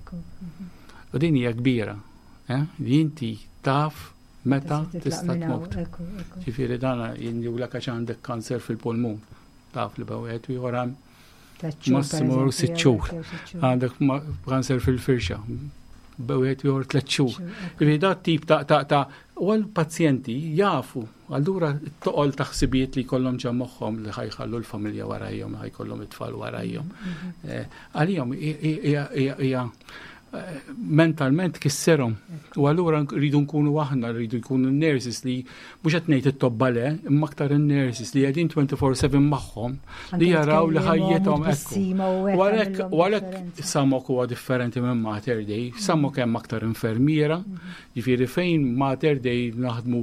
U din hija kbira, li inti taf meta tista' tmut. Ġifieri dana jindiwlek għax għandek kanser fil-pulmun. Taf li bawet u jħoram massimo sitt xhur. Għandek kanser fil-firxa. Bawet u jħor tliet xhur. Ġifieri da tip ta' u għal-pazjenti jafu allura toqgħol taħsibiet li jkollhom ġa moħħhom li ħajħallu l-familja warajhom, ħajkollhom it-tfal warajhom. Għalihom hija mentalment kisserhom. U allura rridu nkunu aħna, rridu nkunu nurses li mhux qed ngħid it-tobba le, imma aktar in-nurses li qegħdin twenty-four seven magħhom li jaraw li ħajjithom hekk. U għalhekk u għalhekk Samok huwa differenti minn Mater Dei, Samok hemm aktar infermiera, ġifieri fejn Mater Dei naħdmu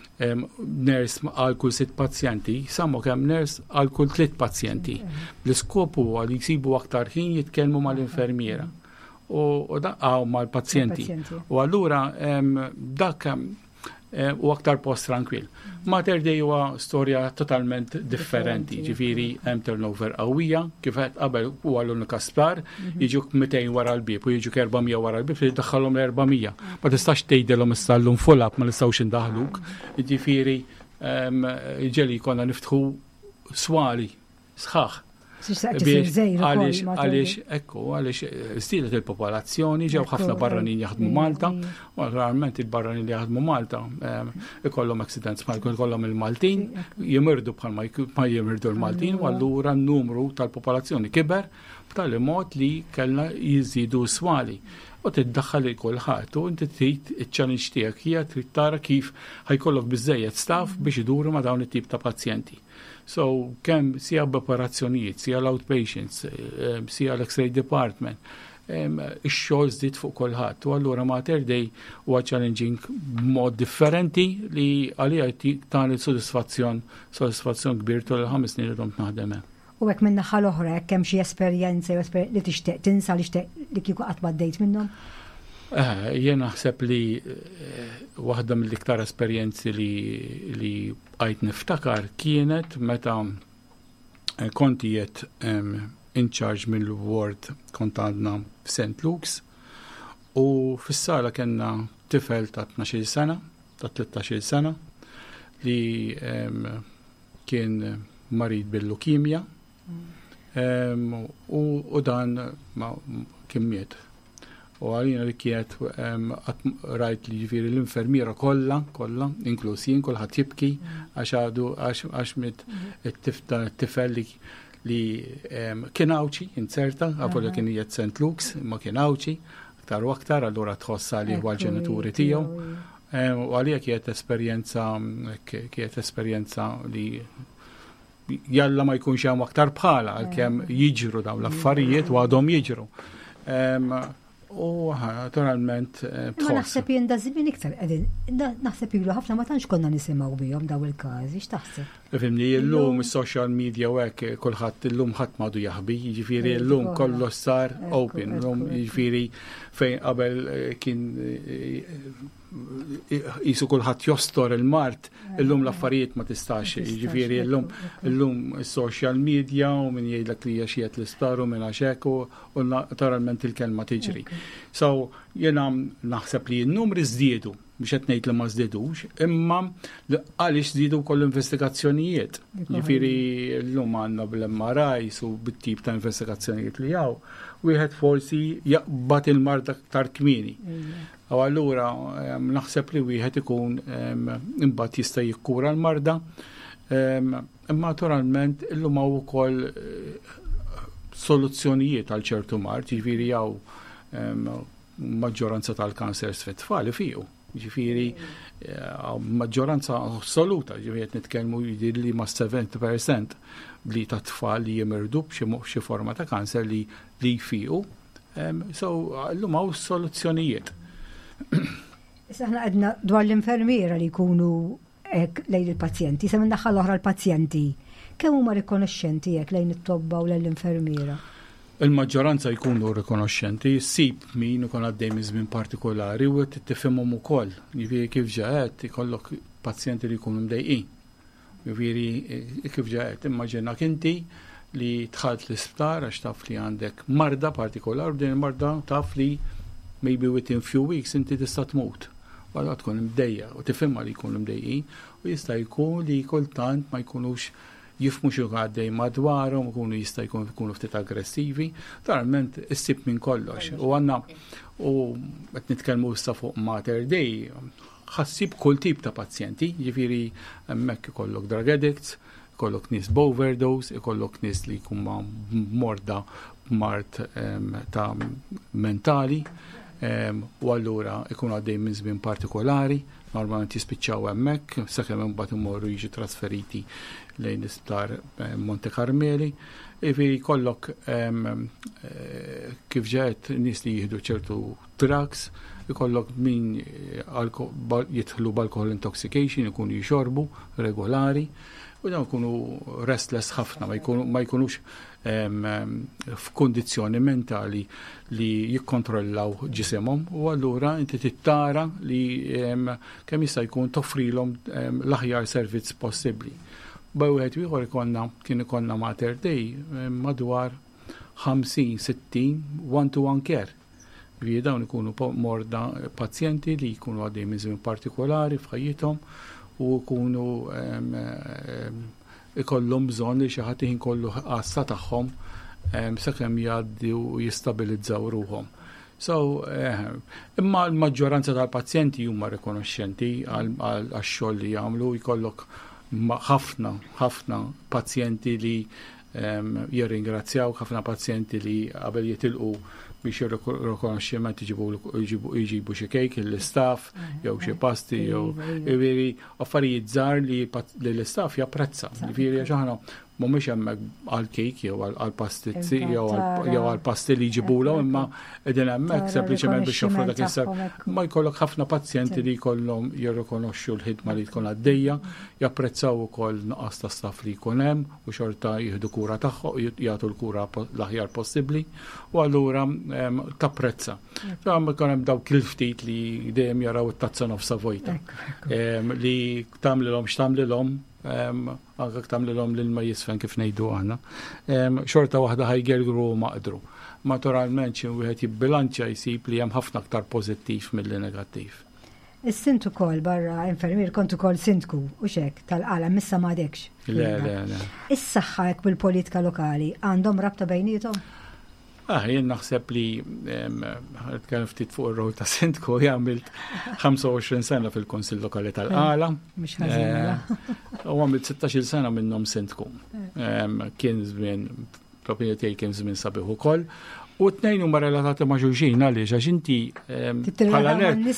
nurse għal kull sitt pazjenti, Samok hemm nurse għal kull tliet pazjenti. L-iskop huwa li jsibu aktar ħin jitkellmu mal-infermiera. U daqqaw mal-pazjenti. U allura dak u aktar post tranquil. Mater Dei huwa storja totalment differenti, ġifieri hemm turnover qawwija, kif qed qabel huwa l-unika sptar, jiġuk mitejn wara l-bib u jiġuk erbamija wara l-bib li tdaħħalhom l-erbamija. Ma tistax tgħidilhom issa llum full-up ma nistgħux indaħluk, ġifieri ġeli jkollna niftħu swali sħaħ. Għaliex, għaliex, ekku, għaliex stilet il-popolazzjoni, ġew ħafna barranin jaħdmu Malta, u għalment il-barranin li jaħdmu Malta, ikollhom accidents ma jkollhom il-Maltin, jimirdu bħal ma jimirdu l-Maltin, u allura n-numru tal-popolazzjoni kiber b'tali mod li kellna jiżidu swali. U tiddaħħal il-kulħadd u inti trid iċ-challenge tiegħek hija trid tara kif ħajkollok biżejjed staff biex iduru ma' dawn it-tip ta' pazjenti. So, kemm sija b'operazzjonijiet, sija l-outpatients, sija l-X-ray department, ix-xogħol żdied fuq kulħadd. U allura Mater Dei huwa challenging b'mod differenti li għalija tagħni sodisfazzjon, sodisfazzjon kbir tul il-ħames snin li dom naħdem hemm. U hekk minn naħa l-oħra hekk hemm xi esperjenza li tixtieq tinsa li tixtieq li kieku qatt b'għaddejt minnhom? Jien naħseb li waħda mill-iktar esperjenzi li li għajt niftakar kienet meta konti jiet in charge mill-ward kont għandna f'Saint Luke's u fis-sala kellna tifel ta' tnax-il sena, ta' tlettax-il sena li um, kien marid bil-leukemia um, u, u dan ma, kien miet. U għalina li kienet um, rajt li ġifiri l-infermiera kollha, kollha, inkluż jien kulħadd jibki għax għadu għax mit it-tifel li li um, kien awċi, inserta, għafu li kien jiet Saint Luke's, ma kien awċi, aktar u aktar, allura tħossa li huwa ġenituri tiegħu. U għalija kienet esperjenza, kienet esperjenza li jalla ma jkunx hemm aktar bħala għalkemm jiġru dawn l-affarijiet u għadhom jiġru. U naturalment ma naħseb jien da żmien iktar qegħdin naħseb ilu ħafna ma tantx konna nisimgħu bihom daw il-każi, x'taħseb? Fimni, illum is-social media u hekk kulħadd illum ħadd m'għadu jaħbi, jiġifieri llum kollox sar open, llum jiġifieri fejn qabel kien jisu kulħadd jostor il-mart, illum l-affarijiet ma tistax, jiġifieri illum illum is-social media u min jgħidlek li xiet l-istaru minn għaxek u naturalment il-kelma tiġri. So jiena naħseb li n-numri żdiedu biex qed ngħid li ma żdiedux, imma għaliex żdiedu wkoll investigazzjonijiet. Jiġifieri llum għandna bl-M R Is u bit-tip ta' investigazzjonijiet li hawn, wieħed forsi jaqbad il-marda aktar kmieni. U allura naħseb li wieħed ikun imbagħad jista' jikkura l-marda, imma naturalment illum hawn ukoll soluzzjonijiet għal ċertu mart, jiġifieri hawn maġġoranza tal-kansers fit-tfal fiju. Ġifieri maġġoranza assoluta, ġifieri nitkellmu jidher li ma' seventy percent li ta' tfal li jimirdu b'xi forma ta' kanser li li jfiqu. So llum hawn soluzzjonijiet. Issa aħna qedna dwar l-infermiera li jkunu hekk lejn il-pazjenti, se minnaħħa l-oħra l-pazjenti. Kemm huma rikonoxxenti hekk lejn it-tobba u l-infermiera? Il-maġġoranza jkunu rikonoxxenti, ssib min ikun għaddej minn żmien partikolari u qed tifhimhom ukoll. Jiġifieri kif ġaħet ikollok pazjenti li jkunu mdejqin. Jiġifieri kif ġaħet immaġinak inti li dħalt l-isptar għax taf li għandek marda partikolari u din il-marda taf li maybe within few weeks inti tista' tmut. Wara tkun mdejja u tifhimha li jkunu mdejqin u jista' jkun li kultant ma jkunux jifmu xi għaddej madwarhom, ikunu jista' jkunu ftit aggressivi, naturalment issib minn kollox. U għandna u qed nitkellmu issa fuq Mater Dei, ħassib kull tip ta' pazjenti, jiġifieri hemmhekk ikollok drug addicts, ikollok nies b'overdose, ikollok nies li jkunu morda mart ta' mentali, u allura ikunu għaddej minn żmien partikolari, normalment jispiċċaw hemmhekk, sakemm imbagħad imorru jiġu trasferiti lejn l-isptar Monte Carmeli. Jiġifieri jkollok kif ġeet nies li jieħdu ċertu drugs, ikollok min jidħlu b'alcohol intoxication, ikunu jixorbu regolari, u dawn ikunu restless ħafna, ma jkunux f'kundizzjoni mentali li jikkontrollaw ġisimhom u allura inti tittara li kemm jista' jkun toffrilhom l-aħjar servizz possibbli. B'wieħed ieħor ikollna kien ikollna Mater Dei madwar ħamsin sittin one-to-one care. Ġifieri dawn ikunu morda pazjenti li jkunu għaddej minn żmien partikolari f'ħajjithom u jkunu ikollhom bżonn li xi ħadd ikollu qassa tagħhom sakemm jgħaddi u jistabilizzaw ruhom. So, imma l-maġġoranza tal-pazjenti huma rikonoxxenti għax-xogħol li jagħmlu, jkollok ħafna ħafna pazjenti li jirringrazzjaw, ħafna pazjenti li qabel jitilqu biex ir-rikonoxximent jġibu xi kejk l-istaff jew xi pasti jew jiġifieri affarijiet żgħar li l-istaff japprezza. Jiġifieri għax aħna mhumiex hemmhekk għal kejk jew għal pastizzi jew għal pasti li jġibulhom, imma qegħdin hemmhekk sempliċement biex joffru dak is-ser. Ma jkollok ħafna pazjenti li jkollhom jirrikonoxxu l-ħidma li tkun għaddejja, japprezzaw ukoll nuqqas ta' staff li jkun hemm u xorta jieħdu kura tagħhom, jagħtu l-kura l-aħjar possibbli u allura tapprezza. Għam jkun hemm dawk il-ftit li dejjem jaraw it-tazza nofsa vojta li tagħmlilhom x'tagħmlilhom anke tamlilhom l-ilma jisfen kif ngħidu aħna, xorta waħda ħajgergru maqdru. Naturalment xi wieħed jibbilanċja jsib li hemm ħafna aktar pożittiv milli negattiv. Is-sint ukoll barra infermier kont ukoll sindku u xek tal-qala missa m'għadekx. Le, le, le. Is-saħħa hekk bil-politika lokali għandhom rabta bejnietom? Ah, jien naħseb li kien ftit fuq ir-rol ta' sindku jagħmilt ħamsa u għoxrin sena fil-Kunsill Lokali tal-Qala. Mhux ħażin. U għamilt sittax-il sena minnhom sindku. Kien żmien l-opinjoni tiegħi kien żmien sabiħ ukoll. U t-nejn huma relatati ma' xulxin għaliex għax inti bħala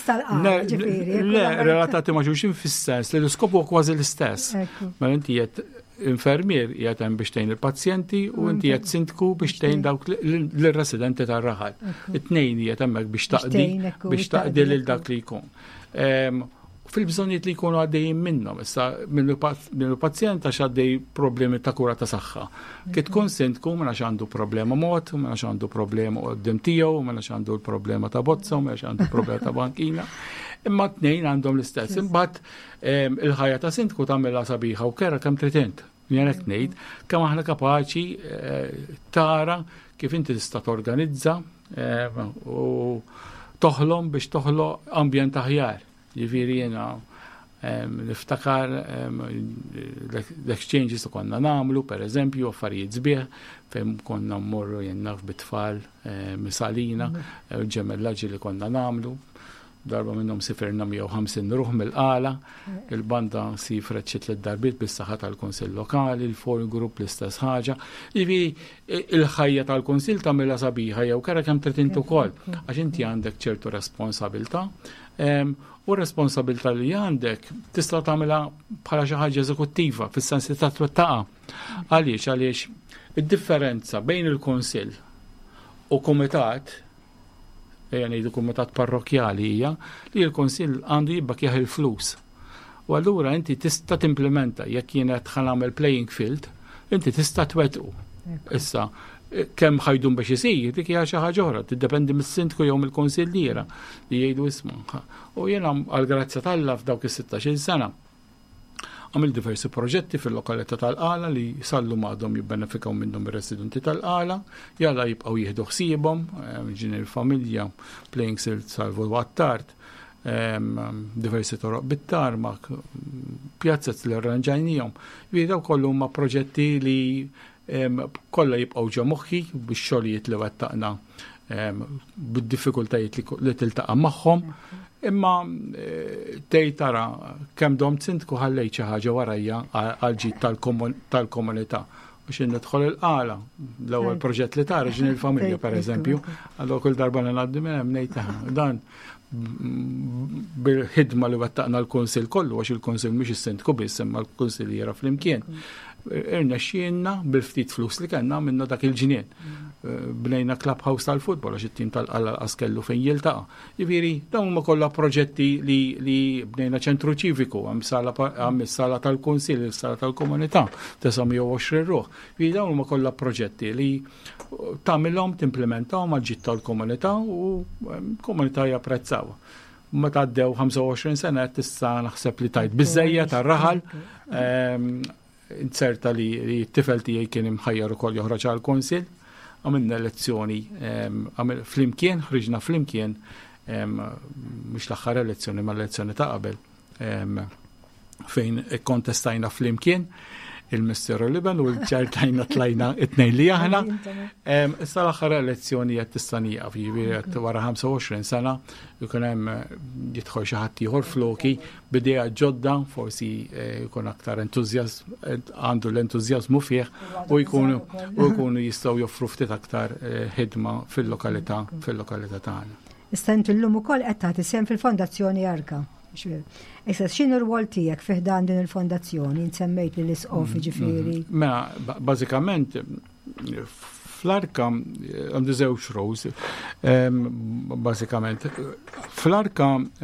le relatati ma' xulxin fis-sens li l-iskopu kważi l-istess. Ma inti qed infermier qiegħed hemm biex tgħin il-pazjenti u inti qed sindku biex tgħin dawk lir-residenti tar-raħal. It-tnejn qiegħed hemmhekk biex taqdi biex taqdi lil dak li jkun. Fil-bżonniet li jkunu għaddejjin minnhom, issa mill-pazjent għax għaddej problemi ta' kura ta' saħħa. Kif tkun sindku ma nafx għandu problema mod, ma nafx għandu problema qudiem tiegħu, ma nafx għandu l-problema ta' bozza, ma nafx għandu problema ta' bankina. Imma t-tnejn għandhom l-istess. Imbagħad il-ħajja ta' sindku tagħmilha sabiħa u kera kemm trid int. Jien hekk ngħid kemm aħna kapaċi tara kif inti tista' torganizza u toħlom biex toħloq ambjent aħjar. Ġifieri jiena niftakar l-exchanges li konna nagħmlu, pereżempju affarijiet sbieħ fejn konna mmorru jenna bit-tfal misalina, ġemellaġi li konna nagħmlu. Darba minnhom sifirna miegħu ħamsin ruħ mill-qala, il-banda sifret xi tliet darbiet bis-saħħa tal-Kunsill Lokali, il-forum group l-istess ħaġa. Ġifieri il-ħajja tal-Kunsill tagħmilha sabiħa jew kera kemm trid int ukoll għax inti għandek ċertu responsabilità. U responsabilità li għandek tista' tagħmilha bħala xi ħaġa eżekuttiva fis-sens li tattwattaqa. Għaliex għaliex id-differenza bejn il-Kunsill u kumitat, ejja ngħidu kumitat parrokjali hija li l-Kunsill għandu jibbak jaħi l-flus. U allura inti tista' timplementa jekk jien qed nagħmel playing field, inti tista' twettqu. Issa kemm ħajdun biex isir, dik hija xi ħaġa oħra, tiddependi mis-sindku jew mill-konsilliera li jgħidu isma'. U jiena għall-grazzja tal-Alla f'dawk is-sittax-il sena għamil diversi proġetti fil-lokalità tal-Qala li sallu m'għadhom jibbenefikaw minnhom ir-residenti tal-Qala, jalla jibqgħu jieħdu ħsiebhom, ġin il-familja, playing field salvu għat-tard, diversi toroq bit-tarmak, pjazzat li arranġajnijhom. Daw kollu huma proġetti li kollha jibqgħu ġo moħħi biex xogħlijiet li wettaqna bid-diffikultajiet li tiltaqa' magħhom, imma tgħid tara kemm domt sindku ħallejt xi ħaġa warajja għal ġid tal-komunità. Biex nidħol il-qala, l-ewwel proġett li tara ġin il-familja pereżempju, allura kull darba li ngħaddi minn hemm ngħid dan bil-ħidma li wettaqna l-Kunsill kollu, għax il-Kunsill mhux is-sindku biss imma l-Kunsill jara flimkien. Irna xienna bil-ftit flus li kellna minna dak il-ġinien. Bnejna clubhouse tal-futbol għax it-tim tal-Qala kellu fejn jiltaqa'. Jiġifieri dawn huma kollha proġetti li bnejna ċentru ċiviku, hemm is-sala tal-Kunsill, is-sala tal-komunità, tesa' mija u għoxrin ruħ. Jiġifieri dawn huma kollha proġetti li tagħmilhom timplementawhom għal ġid tal-komunità u l-komunità japprezzawha. Meta għaddew ħamsa u għoxrin sena tista' naħseb li tajt biżejjed tar-raħal inserta li t-tifel tiegħi kien imħajjar ukoll joħroġ għall-Kunsill, għamilna elezzjoni flimkien, ħriġna flimkien, mhux l-aħħar elezzjoni ma l-elezzjoni ta' qabel, fejn kontestajna flimkien il-Mister Liban u l-ċertajna tlajna it-tnejn li aħna. Issa l-aħħar elezzjoni qed tista' nieqaf, jiġifieri wara ħamsa u għoxrin sena jkun hemm jidħol xi ħadd ieħor floki b'idea ġodda, forsi jkun aktar entużjażm għandu l-entużjażmu fih u jkunu u jkunu jistgħu joffru ftit aktar ħidma fil-lokalità fil-lokalità tagħna. Issa inti llum ukoll qed tagħti sehem fil-Fondazzjoni Arka. Issa x'inhu r-rwol tiegħek fih dan din il-fondazzjoni, insemmejt li l-isqof ġifieri. Mela, bażikament fl-Arka għandu żewġ rows, bażikament. Fl-Arka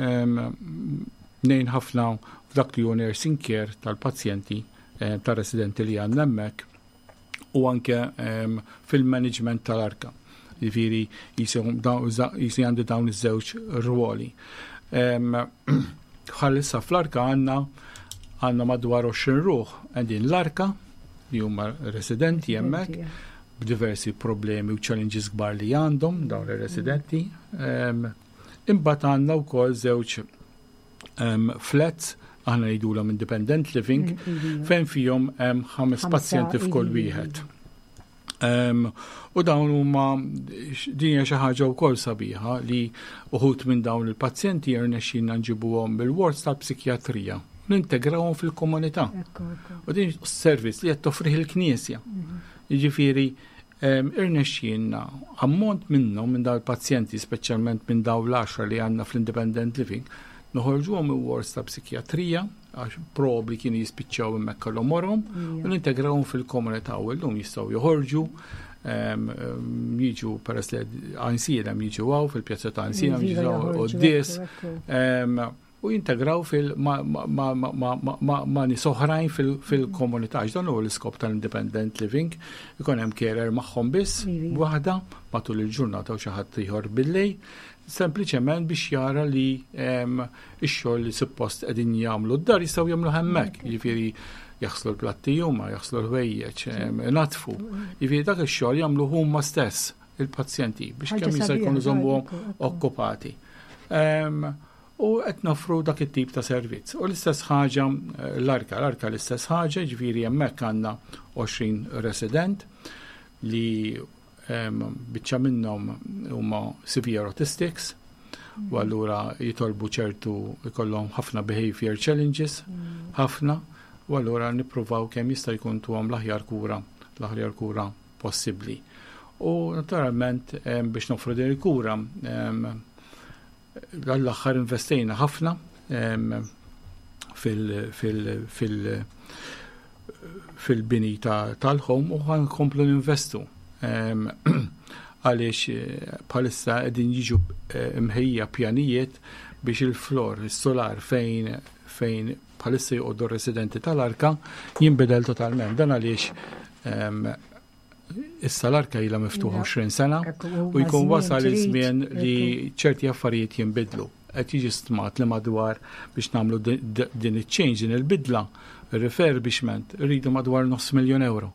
nejn ħafna f'dak li hu nursing care tal-pazjenti tar-residenti li għandna hemmhekk u anke fil-management tal-Arka. Jiġifieri jisi għandi dawn iż-żewġ rwoli. Ħallissa fl-Arka għandna għandna madwar għoxrin ruħ għandin l-arka li huma residenti hemmhekk b'diversi problemi u challenges kbar li għandhom dawn ir-residenti. Imbagħad għandna wkoll żewġ flats aħna jgħidulhom independent living fejn fihom hemm ħames pazjenti f'kull wieħed. Um, u dawn huma din hija xi ħaġa wkoll sabiħa li uħud minn dawn il-pazjenti jirnexxinna nġibuhom bil-wards tal-psikjatrija nintegrawhom fil-komunità. U din s-servizz li qed toffrih il-Knisja. Jiġifieri um, irnexxinna ammont minnhom minn dawn il-pazjenti, speċjalment minn dawn l-għaxra li għandna fl-independent living, noħorġuhom il-wards tal-psikjatrija għax probli kienu jispiċċaw hemmhekk kellhom morhom u nintegrawhom fil-komunità u llum jistgħu joħorġu jiġu peress li għansiela jiġu għaw fil-pjazza ta' għansiela jiġu quddies u jintegraw ma' nies oħrajn fil-komunità. Dan huwa l-iskop tal-independent living, ikun hemm carer magħhom biss waħda matul il-ġurnata u xi ħadd ieħor billejl, sempliċement biex jara li x-xogħol li suppost qegħdin jagħmlu d-dar jistgħu jagħmlu hemmhekk, jiġifieri jaħslu l-platti huma, jaħslu l-ħwejjeġ, natfu. Jiġifieri dak ix-xogħol jagħmlu huma stess il-pazjenti biex kemm jista' jkunu żommuhom okkupati. U qed nofru dak it-tip ta' servizz. U l-istess ħaġa l-arka, l-arka l-istess ħaġa, jiġifieri hemmhekk għandna għoxrin resident li biċċa minnhom huma severe autistics u allura jitolbu ċertu jkollhom ħafna behavior challenges, ħafna, u allura nippruvaw kemm jista' jkun tuhom l-aħjar kura, l-aħjar kura possibbli. U naturalment biex nofru din il-kura l-aħħar investejna ħafna fil-bini tal-ħom u ħankomplu ninvestu. Għaliex bħalissa qegħdin jiġu mħejja pjanijiet biex il-flor, il-solar fejn fejn bħalissa jqogħdu residenti tal-arka jinbidel totalment. Dan għaliex issa l-arka ilha miftuħa għoxrin sena u jkun wasal iż-żmien li ċerti affarijiet jinbidlu. Qed jiġi stmat li madwar biex nagħmlu din iċ-change, din il-bidla, refurbishment, rridu madwar nofs miljun euro.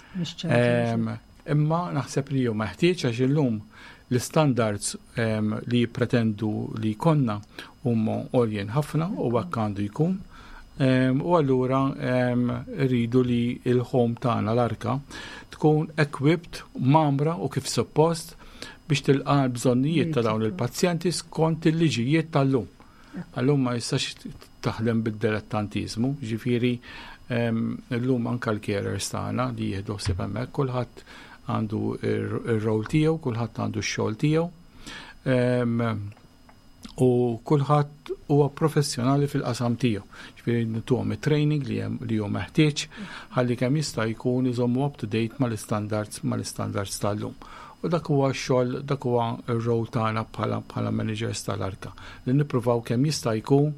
Imma naħseb li hu meħtieġ għax illum l-standards li pretendu li konna huma għoljin ħafna u hekk għandu jkun. U allura rridu li l-home tagħna l-arka tkun equipped, mamra u kif suppost biex tilqa' l-bżonnijiet ta' dawn il-pazjenti skont il-liġijiet tal-lum. Allum ma jistax taħdem bid-dilettantizmu, ġifieri llum anke l-carers tagħna li jieħdu ħsieb hemmhekk kulħadd għandu ir-rol tiegħu, kulħadd għandu x-xogħol tiegħu. U kulħadd huwa professjonali fil-qasam tiegħu. Ġifieri nituhom it-training li hemm li hu meħtieġ ħalli kemm jista' jkun iżommu up to date mal-istandards mal-istandards tal-lum. U dak huwa x-xogħol, dak huwa r-rol tagħna bħala bħala managers tal-arka. Li nippruvaw kemm jista' jkun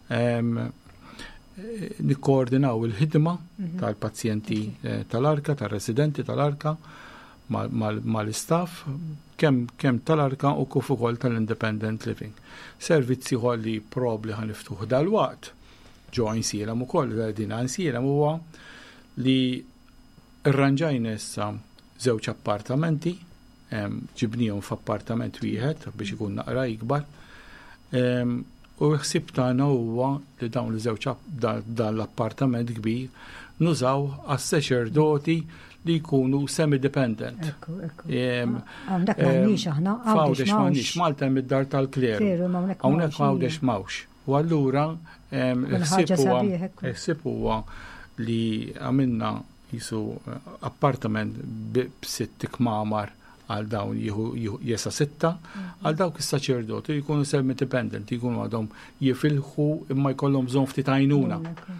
nikkoordinaw il-ħidma tal-pazjenti tal-arka, tal-residenti tal-arka mal-istaff, kemm kemm tal-arka u kif ukoll tal-independent living. Servizzi ħolli probli ħaniftuħ dal-waqt ġo għansielam ukoll din għansielam huwa li rranġajna issa żewġ appartamenti, ġibnihom f'appartament wieħed biex ikun naqra ikbar. U ħsib tagħna huwa li dawn iż-żewġ dan l-appartament kbir nużaw għas-saċerdoti li jkunu semi-dependent. Ekku, ekku. Għamdak m'għandniex aħna, għawdex m'għandniex, Malta hemm id-dar tal-kleru. Hawnhekk għawdex m'hawnx. U allura ħsieb huwa li għamilna jisu appartament b'sitt kmamar għal dawn jesa sitta, għal dawk is-saċerdoti jkunu semi-dependent, jkunu għadhom jifilħu imma jkollhom bżonn ftit għajnuna.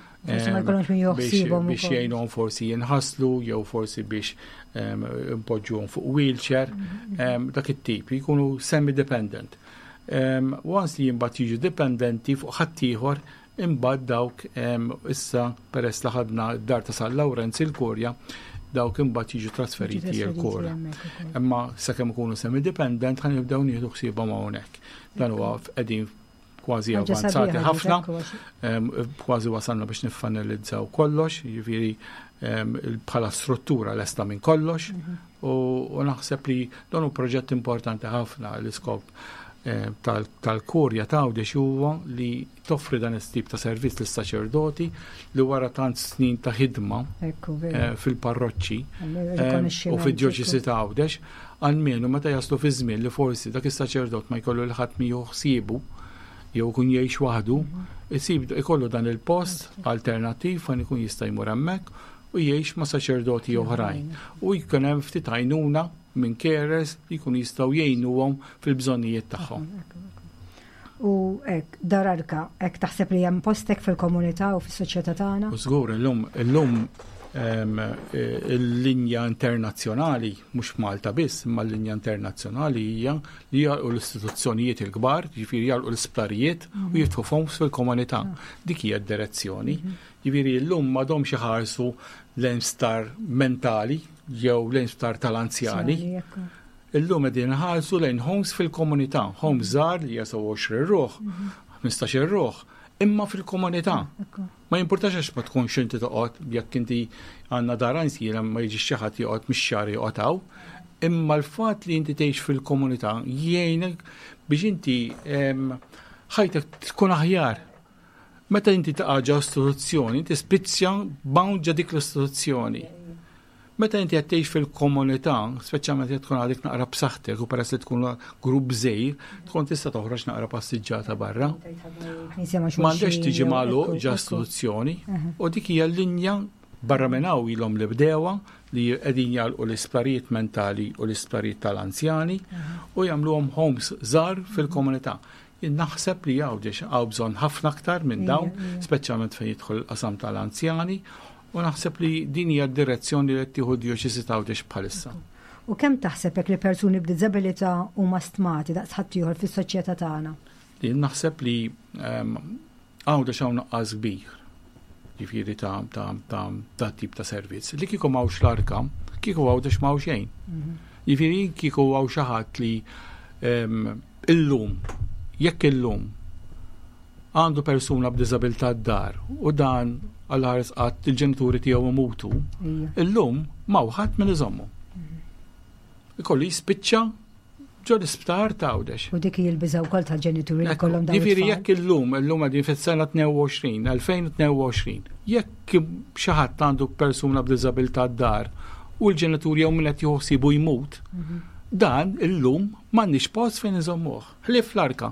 biex jgħinhom forsi jinħaslu jew forsi biex impoġġuhom fuq wheelchair, dak it-tip jkunu semi-dependent. Once li jimbagħad jiġu dipendenti fuq ħadd ieħor imbagħad dawk issa peress li ħadna d-dar ta' San Lawrenz il-Kurja dawk imbagħad jiġu trasferiti l-Kurja. Imma sakemm ikunu semi-dependent ħanibdew nieħdu ħsiebhom hawnhekk. Dan huwa qegħdin kważi avanzati ħafna, kważi wasalna biex nifanalizzaw kollox, jiġifieri bħala struttura lesta minn kollox, u naħseb li dan hu proġett importanti ħafna l-iskop tal-kurja ta' Għawdex huwa li toffri dan is-tip ta' servizz lis-saċerdoti li wara tant snin ta' ħidma fil-parroċċi u fid-dijoċesi ta' Għawdex, għalmenu meta jaslu fi żmien li forsi dak is-saċerdot ma jkollu l-ħadd miegħu ħsiebu jew kun jgħix waħdu, isib ikollu dan il-post alternattiv fejn ikun jista' jmur hemmhekk u jgħix ma' saċerdoti oħrajn. U jkun hemm ftit għajnuna minn carers li jkun jistgħu jgħinuhom fil-bżonnijiet tagħhom. U hekk dararka, hekk taħseb li hemm postek fil-komunità u fis-soċjetà tagħna? U żgur illum illum il-linja internazzjonali mhux Malta biss, imma l-linja internazzjonali hija li jgħalqu l-istituzzjonijiet il-kbar, jiġifieri jgħalqu l-isptarijiet u jiftħu fonds fil-komunità. Dik hija d-direzzjoni. Jiġifieri llum m'għadhomx iħarsu l-enstar mentali jew l-enstar tal-anzjani. Illum qegħdin iħarsu lejn homes fil-komunità, homes żgħar li jasaw għoxrin ruħ, ħmistax-il ruħ, imma fil-komunità. Ma jimportax għax ma tkunx inti toqgħod jekk inti għandna dar anzjien ma jiġix xi ħadd joqgħod mix-xahar joqgħod, imma l-fatt li inti tgħix fil-komunità jgħinek biex inti ħajtek tkun aħjar. Meta inti taqa' ġew istituzzjoni, inti spiċċja bound ġa dik l-istituzzjoni. Meta inti qed tgħix fil-komunità, speċjalment jekk tkun għadek naqra b'saħħtek u peress li tkun grupp żgħir, tkun tista' toħroġ naqra passiġġjata barra. M'għandekx tiġi magħluq ġa istituzzjoni u dik hija l-linja barra minn hawn ilhom li bdewha li qegħdin jagħlqu l-isptarijiet mentali u l-isptarijiet tal-anzjani u jagħmluhom homes żgħar fil-komunità. Naħseb li Għawdex għaw bżonn ħafna aktar minn dawn, speċjalment fejn jidħol qasam tal-anzjani, u naħseb li din hija d-direzzjoni li qed tieħu d-dijoċesi ta' Għawdex bħalissa. U kemm taħseb hekk li persuni b'diżabilità huma stmati daqs ħadd ieħor fis-soċjetà tagħna? Jien naħseb li Għawdex hawn naqqas kbir, jiġifieri ta' ta' tip ta' servizz. Li kieku m'hawnx l-arka, kieku Għawdex m'hawn xejn. Jiġifieri kieku hawn xi ħadd li illum jekk illum għandu persuna b'diżabilità d-dar u dan għal-ħares qatt il-ġenituri tiegħu imutu, illum m'hawn ħadd min iżommu. Ikollu jispiċċa ġo l-isptar ta' Għawdex. U dik jilbiża wkoll tal-ġenituri li kollhom dawn. Jiġifieri jekk illum illum qegħdin fis-sena tnejn u għoxrin, elfejn u tnejn u għoxrin, jekk xi ħadd għandu persuna b'diżabilità d-dar u l-ġenituri jew min qed jieħu ħsiebu jmut, dan illum m'għandniex post fejn iżommuh. Ħlief fl-arka.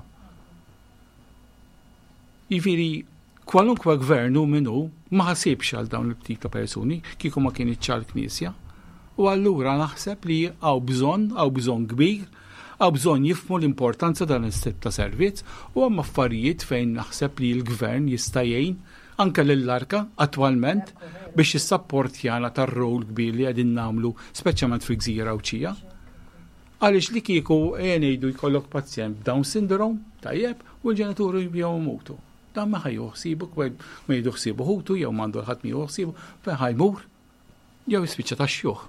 Jiġifieri kwalunkwe gvern hu minnu ma ħasibx għal dawn il-tip ta' persuni kieku ma kien iċċal knisja. U allura naħseb li għaw bżonn, għaw bżonn kbir, għaw bżonn jifhmu l-importanza dan is-tip ta' servizz u hemm affarijiet fejn naħseb li l-gvern jista' jgħin anke lill-arka attwalment biex jissapportjana tar-rol kbir li qegħdin nagħmlu speċjalment fil-Gżira Awċija. Għaliex li kieku ngħidu jkollok pazjent b'Down syndrome tajjeb u l-ġenituri jibjew imutu. Dan ma ħajju ħsibu, ma jidu ħsibu ħutu, jew mandu l-ħadd miegħu ħsibu, fejn ħajmur, jew jispiċċa tax-xjuħ.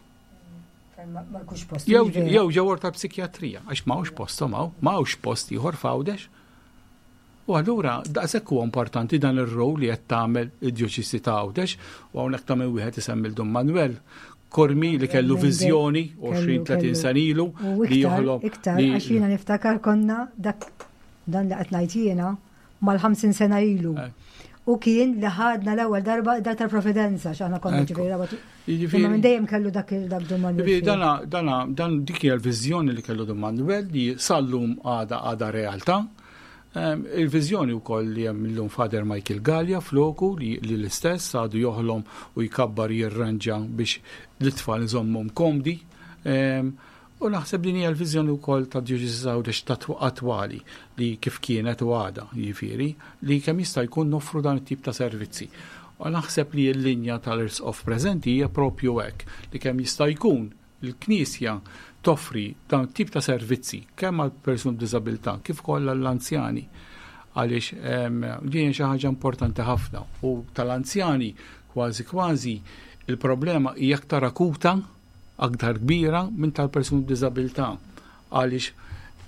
Jew jew ta' psikjatrija, għax m'hawnx post maw, m'hawnx post ieħor f'Għawdex. U allura daqshekk huwa importanti dan ir-rowl li qed tagħmel id-Dijoċesi ta' Għawdex u hawnhekk tagħmel wieħed isemmi l-Dun Manwell Kormi li kellu viżjoni għoxrin tletin sen ilu li joħloq. Iktar għax jiena niftakar konna dak dan li qed ngħid jiena mal-ħamsin sena ilu. U kien li ħadna l-ewwel darba dak tal-Providenza x'aħna konna ġifieri. Imma minn dejjem kellu dak Dun Manwell. Dana dana dan dik hija l-viżjoni li kellu Dun Manwell li sallum għada għada realtà. Il-viżjoni wkoll li hemm illum Father Michael Gallia floku li l-istess għadu joħlom u jkabbar jirranġa biex l-itfal iżommhom komdi. U naħseb din hija l-viżjoni wkoll ta' Dijoċesi ta' Għawdex attwali li kif kienet u għada jiġifieri li kemm jista' jkun noffru dan it-tip ta' servizzi. U naħseb li l-linja tal-Irs of preżenti hija propju hekk li kemm jista' jkun il-Knisja toffri dan tip ta' servizzi kemm għal persuni b'diżabilità kif ukoll għall-anzjani għaliex din xi ħaġa importanti ħafna u tal-anzjani kważi kważi il-problema hija aktar akuta aktar kbira minn tal-persuni b'diżabilità għaliex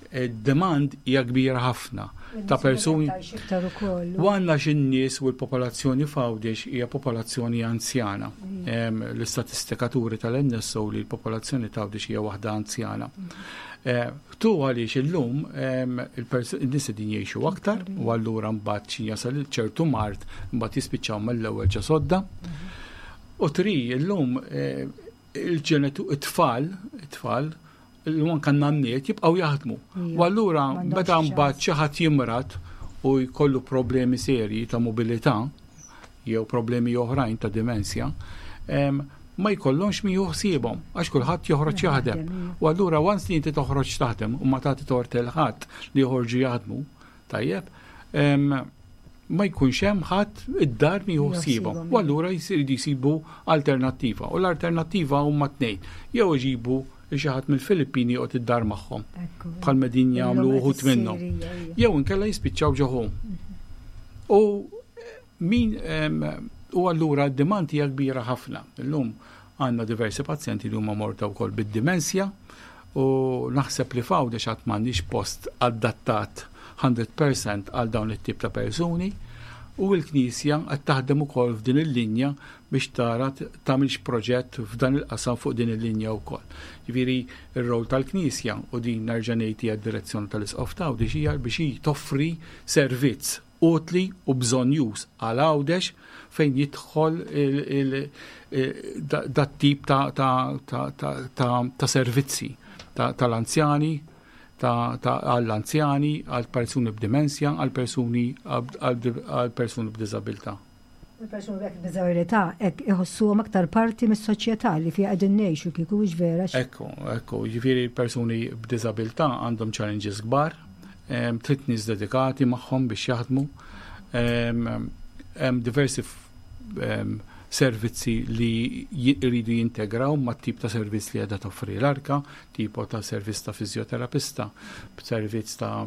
id-demand hija kbira ħafna ta' persuni. U għandna x'in-nies u l-popolazzjoni f'Għawdex hija popolazzjoni anzjana. L-istatistikaturi tal-N S O li l-popolazzjoni ta' Għawdex hija waħda anzjana. Tu għaliex illum il-nies din jgħixu aktar u allura mbagħad xi jasal ċertu mart mbagħad jispiċċaw mill-ewwel ġasodda. U tri illum il-ġenetu it-tfal, it-tfal l-għan kannanniet jibqaw jaħdmu. U allura meta mbagħad xi ħadd jimrat u jkollu problemi serji ta' mobilità jew problemi oħrajn ta' dimensja, ma jkollhomx min juħsibhom għax kulħadd joħroġ jaħdem. U allura once li inti toħroġ taħdem u ma tagħti tort il-ħadd li joħorġu jaħdmu, tajjeb, ma jkunx hemm ħadd id-dar min juħsibhom. U allura jsiru jsibu alternattiva. U l-alternattiva huma tnejn. Jew iġibu xi ħadd mill-Filippini joqgħod id-dar magħhom. Bħal medin jagħmlu uħud minnhom. Jew inkella jispiċċaw ġeħhom. U min u allura d-demand hija kbira ħafna. Illum għandna diversi pazjenti li huma morta wkoll bid-dimensja u naħseb li f'Għawdex qatt m'għandix post adattat one hundred percent għal dawn it-tip ta' persuni u l-Knisja qed taħdem ukoll f'din il-linja biex tara tagħmilx proġett f'dan il-qasam fuq din il-linja wkoll. Jiġifieri r-rol tal-Knisja u din nerġa' ngħid hija d-direzzjoni tal-Isqof ta' Għawdex hija biex toffri servizz utli u bżonn już għal Għawdex fejn jidħol dat tip ta' servizzi tal-anzjani, għall-anzjani, għall-persuni b'dimensja, għall-persuni b'diżabilità. Il-persuni b'diżabilità iħossuhom aktar parti mis-soċjetà li fiha qegħdin ngħixu kieku mhux vera. Ekku, ekku, jiġifieri persuni b'diżabilità għandhom challenges kbar, trid nies dedikati magħhom biex jaħdmu. Hemm diversi servizzi li jridu jintegraw ma' tip ta' servizz li għedha toffri l-arka, tipo ta' servizz ta' fizjoterapista, servizz ta'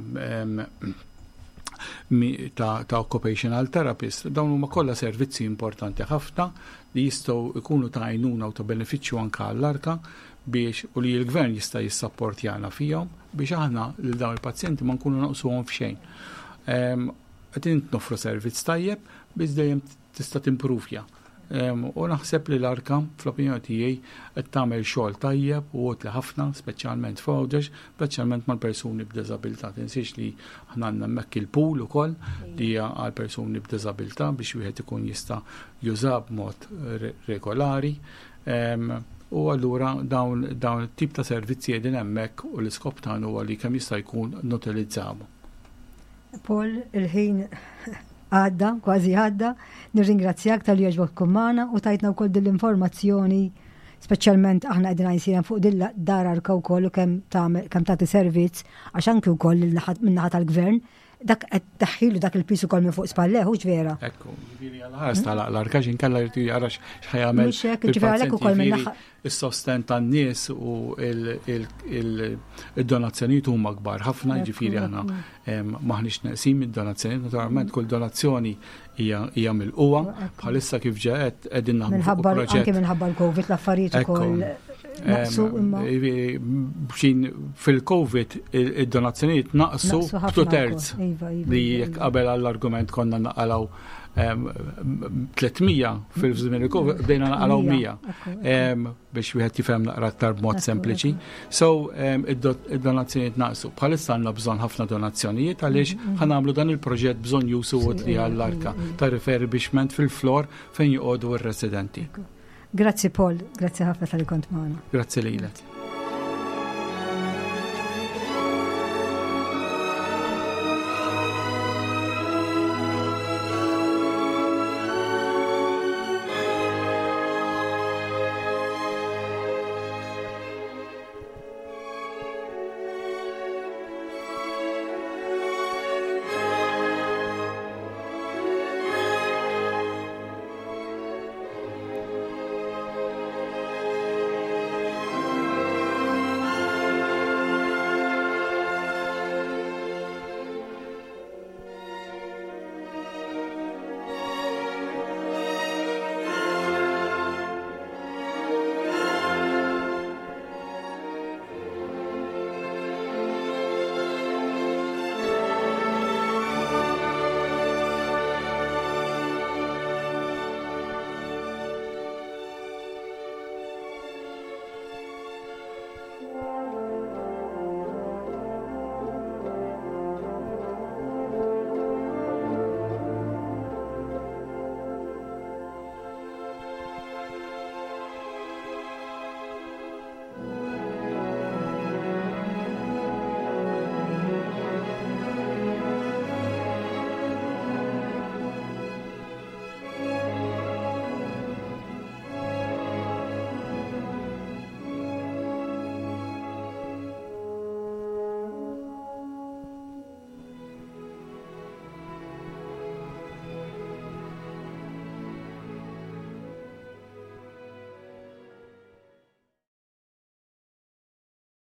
ta' occupational therapist. Dawn huma kollha servizzi importanti ħafna li jistgħu jkunu ta' għajnuna u ta' benefiċċju anke għall-arka biex u li l-gvern jista' jissapportjana fihom biex aħna lil dawn il-pazjenti ma nkunu naqsuhom f'xejn. Qed noffru servizz tajjeb biex dejjem tista' timpruvja. U naħseb li l-arka fl-opinjoni tiegħi qed tagħmel xogħol tajjeb u utli ħafna, speċjalment f'Għawdex, speċjalment mal-persuni b'diżabilità. Tinsiex li aħna għandna hemmhekk il-pool ukoll li hija għal persuni b'diżabilità biex wieħed ikun jista' juża b'mod regolari. U allura dawn dawn it-tip ta' servizzi qegħdin hemmhekk u l-iskop tagħna huwa li kemm jista' jkun nutilizzawhom. Paul, il-ħin għadda, kważi għadda, nirringrazzjak tal-li ġbokkum magħna u tajtna wkoll din-l-informazzjoni, speċjalment aħna qegħdin għajsina fuq din-dar arka wkoll u kemm tagħti servizz għax anke wkoll min-naħa tal-gvern dak qed taħħilu dak il-pisu kol minn fuq spalleħ, ux vera. Ekku, ġifieri għal-ħares tal-arka xinkella jrid jara x'ħajamel. Mhux hekk, ġifieri għalhekk ukoll minn naħa. Is-sosten tan-nies u il-donazzjonijiet huma kbar ħafna, ġifieri aħna maħniex neqsim id-donazzjonijiet, naturalment kull donazzjoni hija mill-qwa, bħalissa kif ġeqet qegħdin naħdmu fuq proġett. Anke minħabba l-Covid l-affarijiet ukoll. Fil-Covid id-donazzjonijiet naqsu two thirds li jekk qabel għall-argument konna naqalaw tlietmija fil-żmien il-Covid bdejna naqalaw mija biex wieħed jifhem naqra aktar b'mod sempliċi. So id-donazzjonijiet naqsu. Bħalissa għandna bżonn ħafna donazzjonijiet għaliex ħanamlu dan il-proġett bżonn jusu li għall-arka ta' refurbishment fil-flor fejn joqogħdu r-residenti. Grazzi Paul, grazzi ħafna tal-li kont magħna. Grazzi lilek.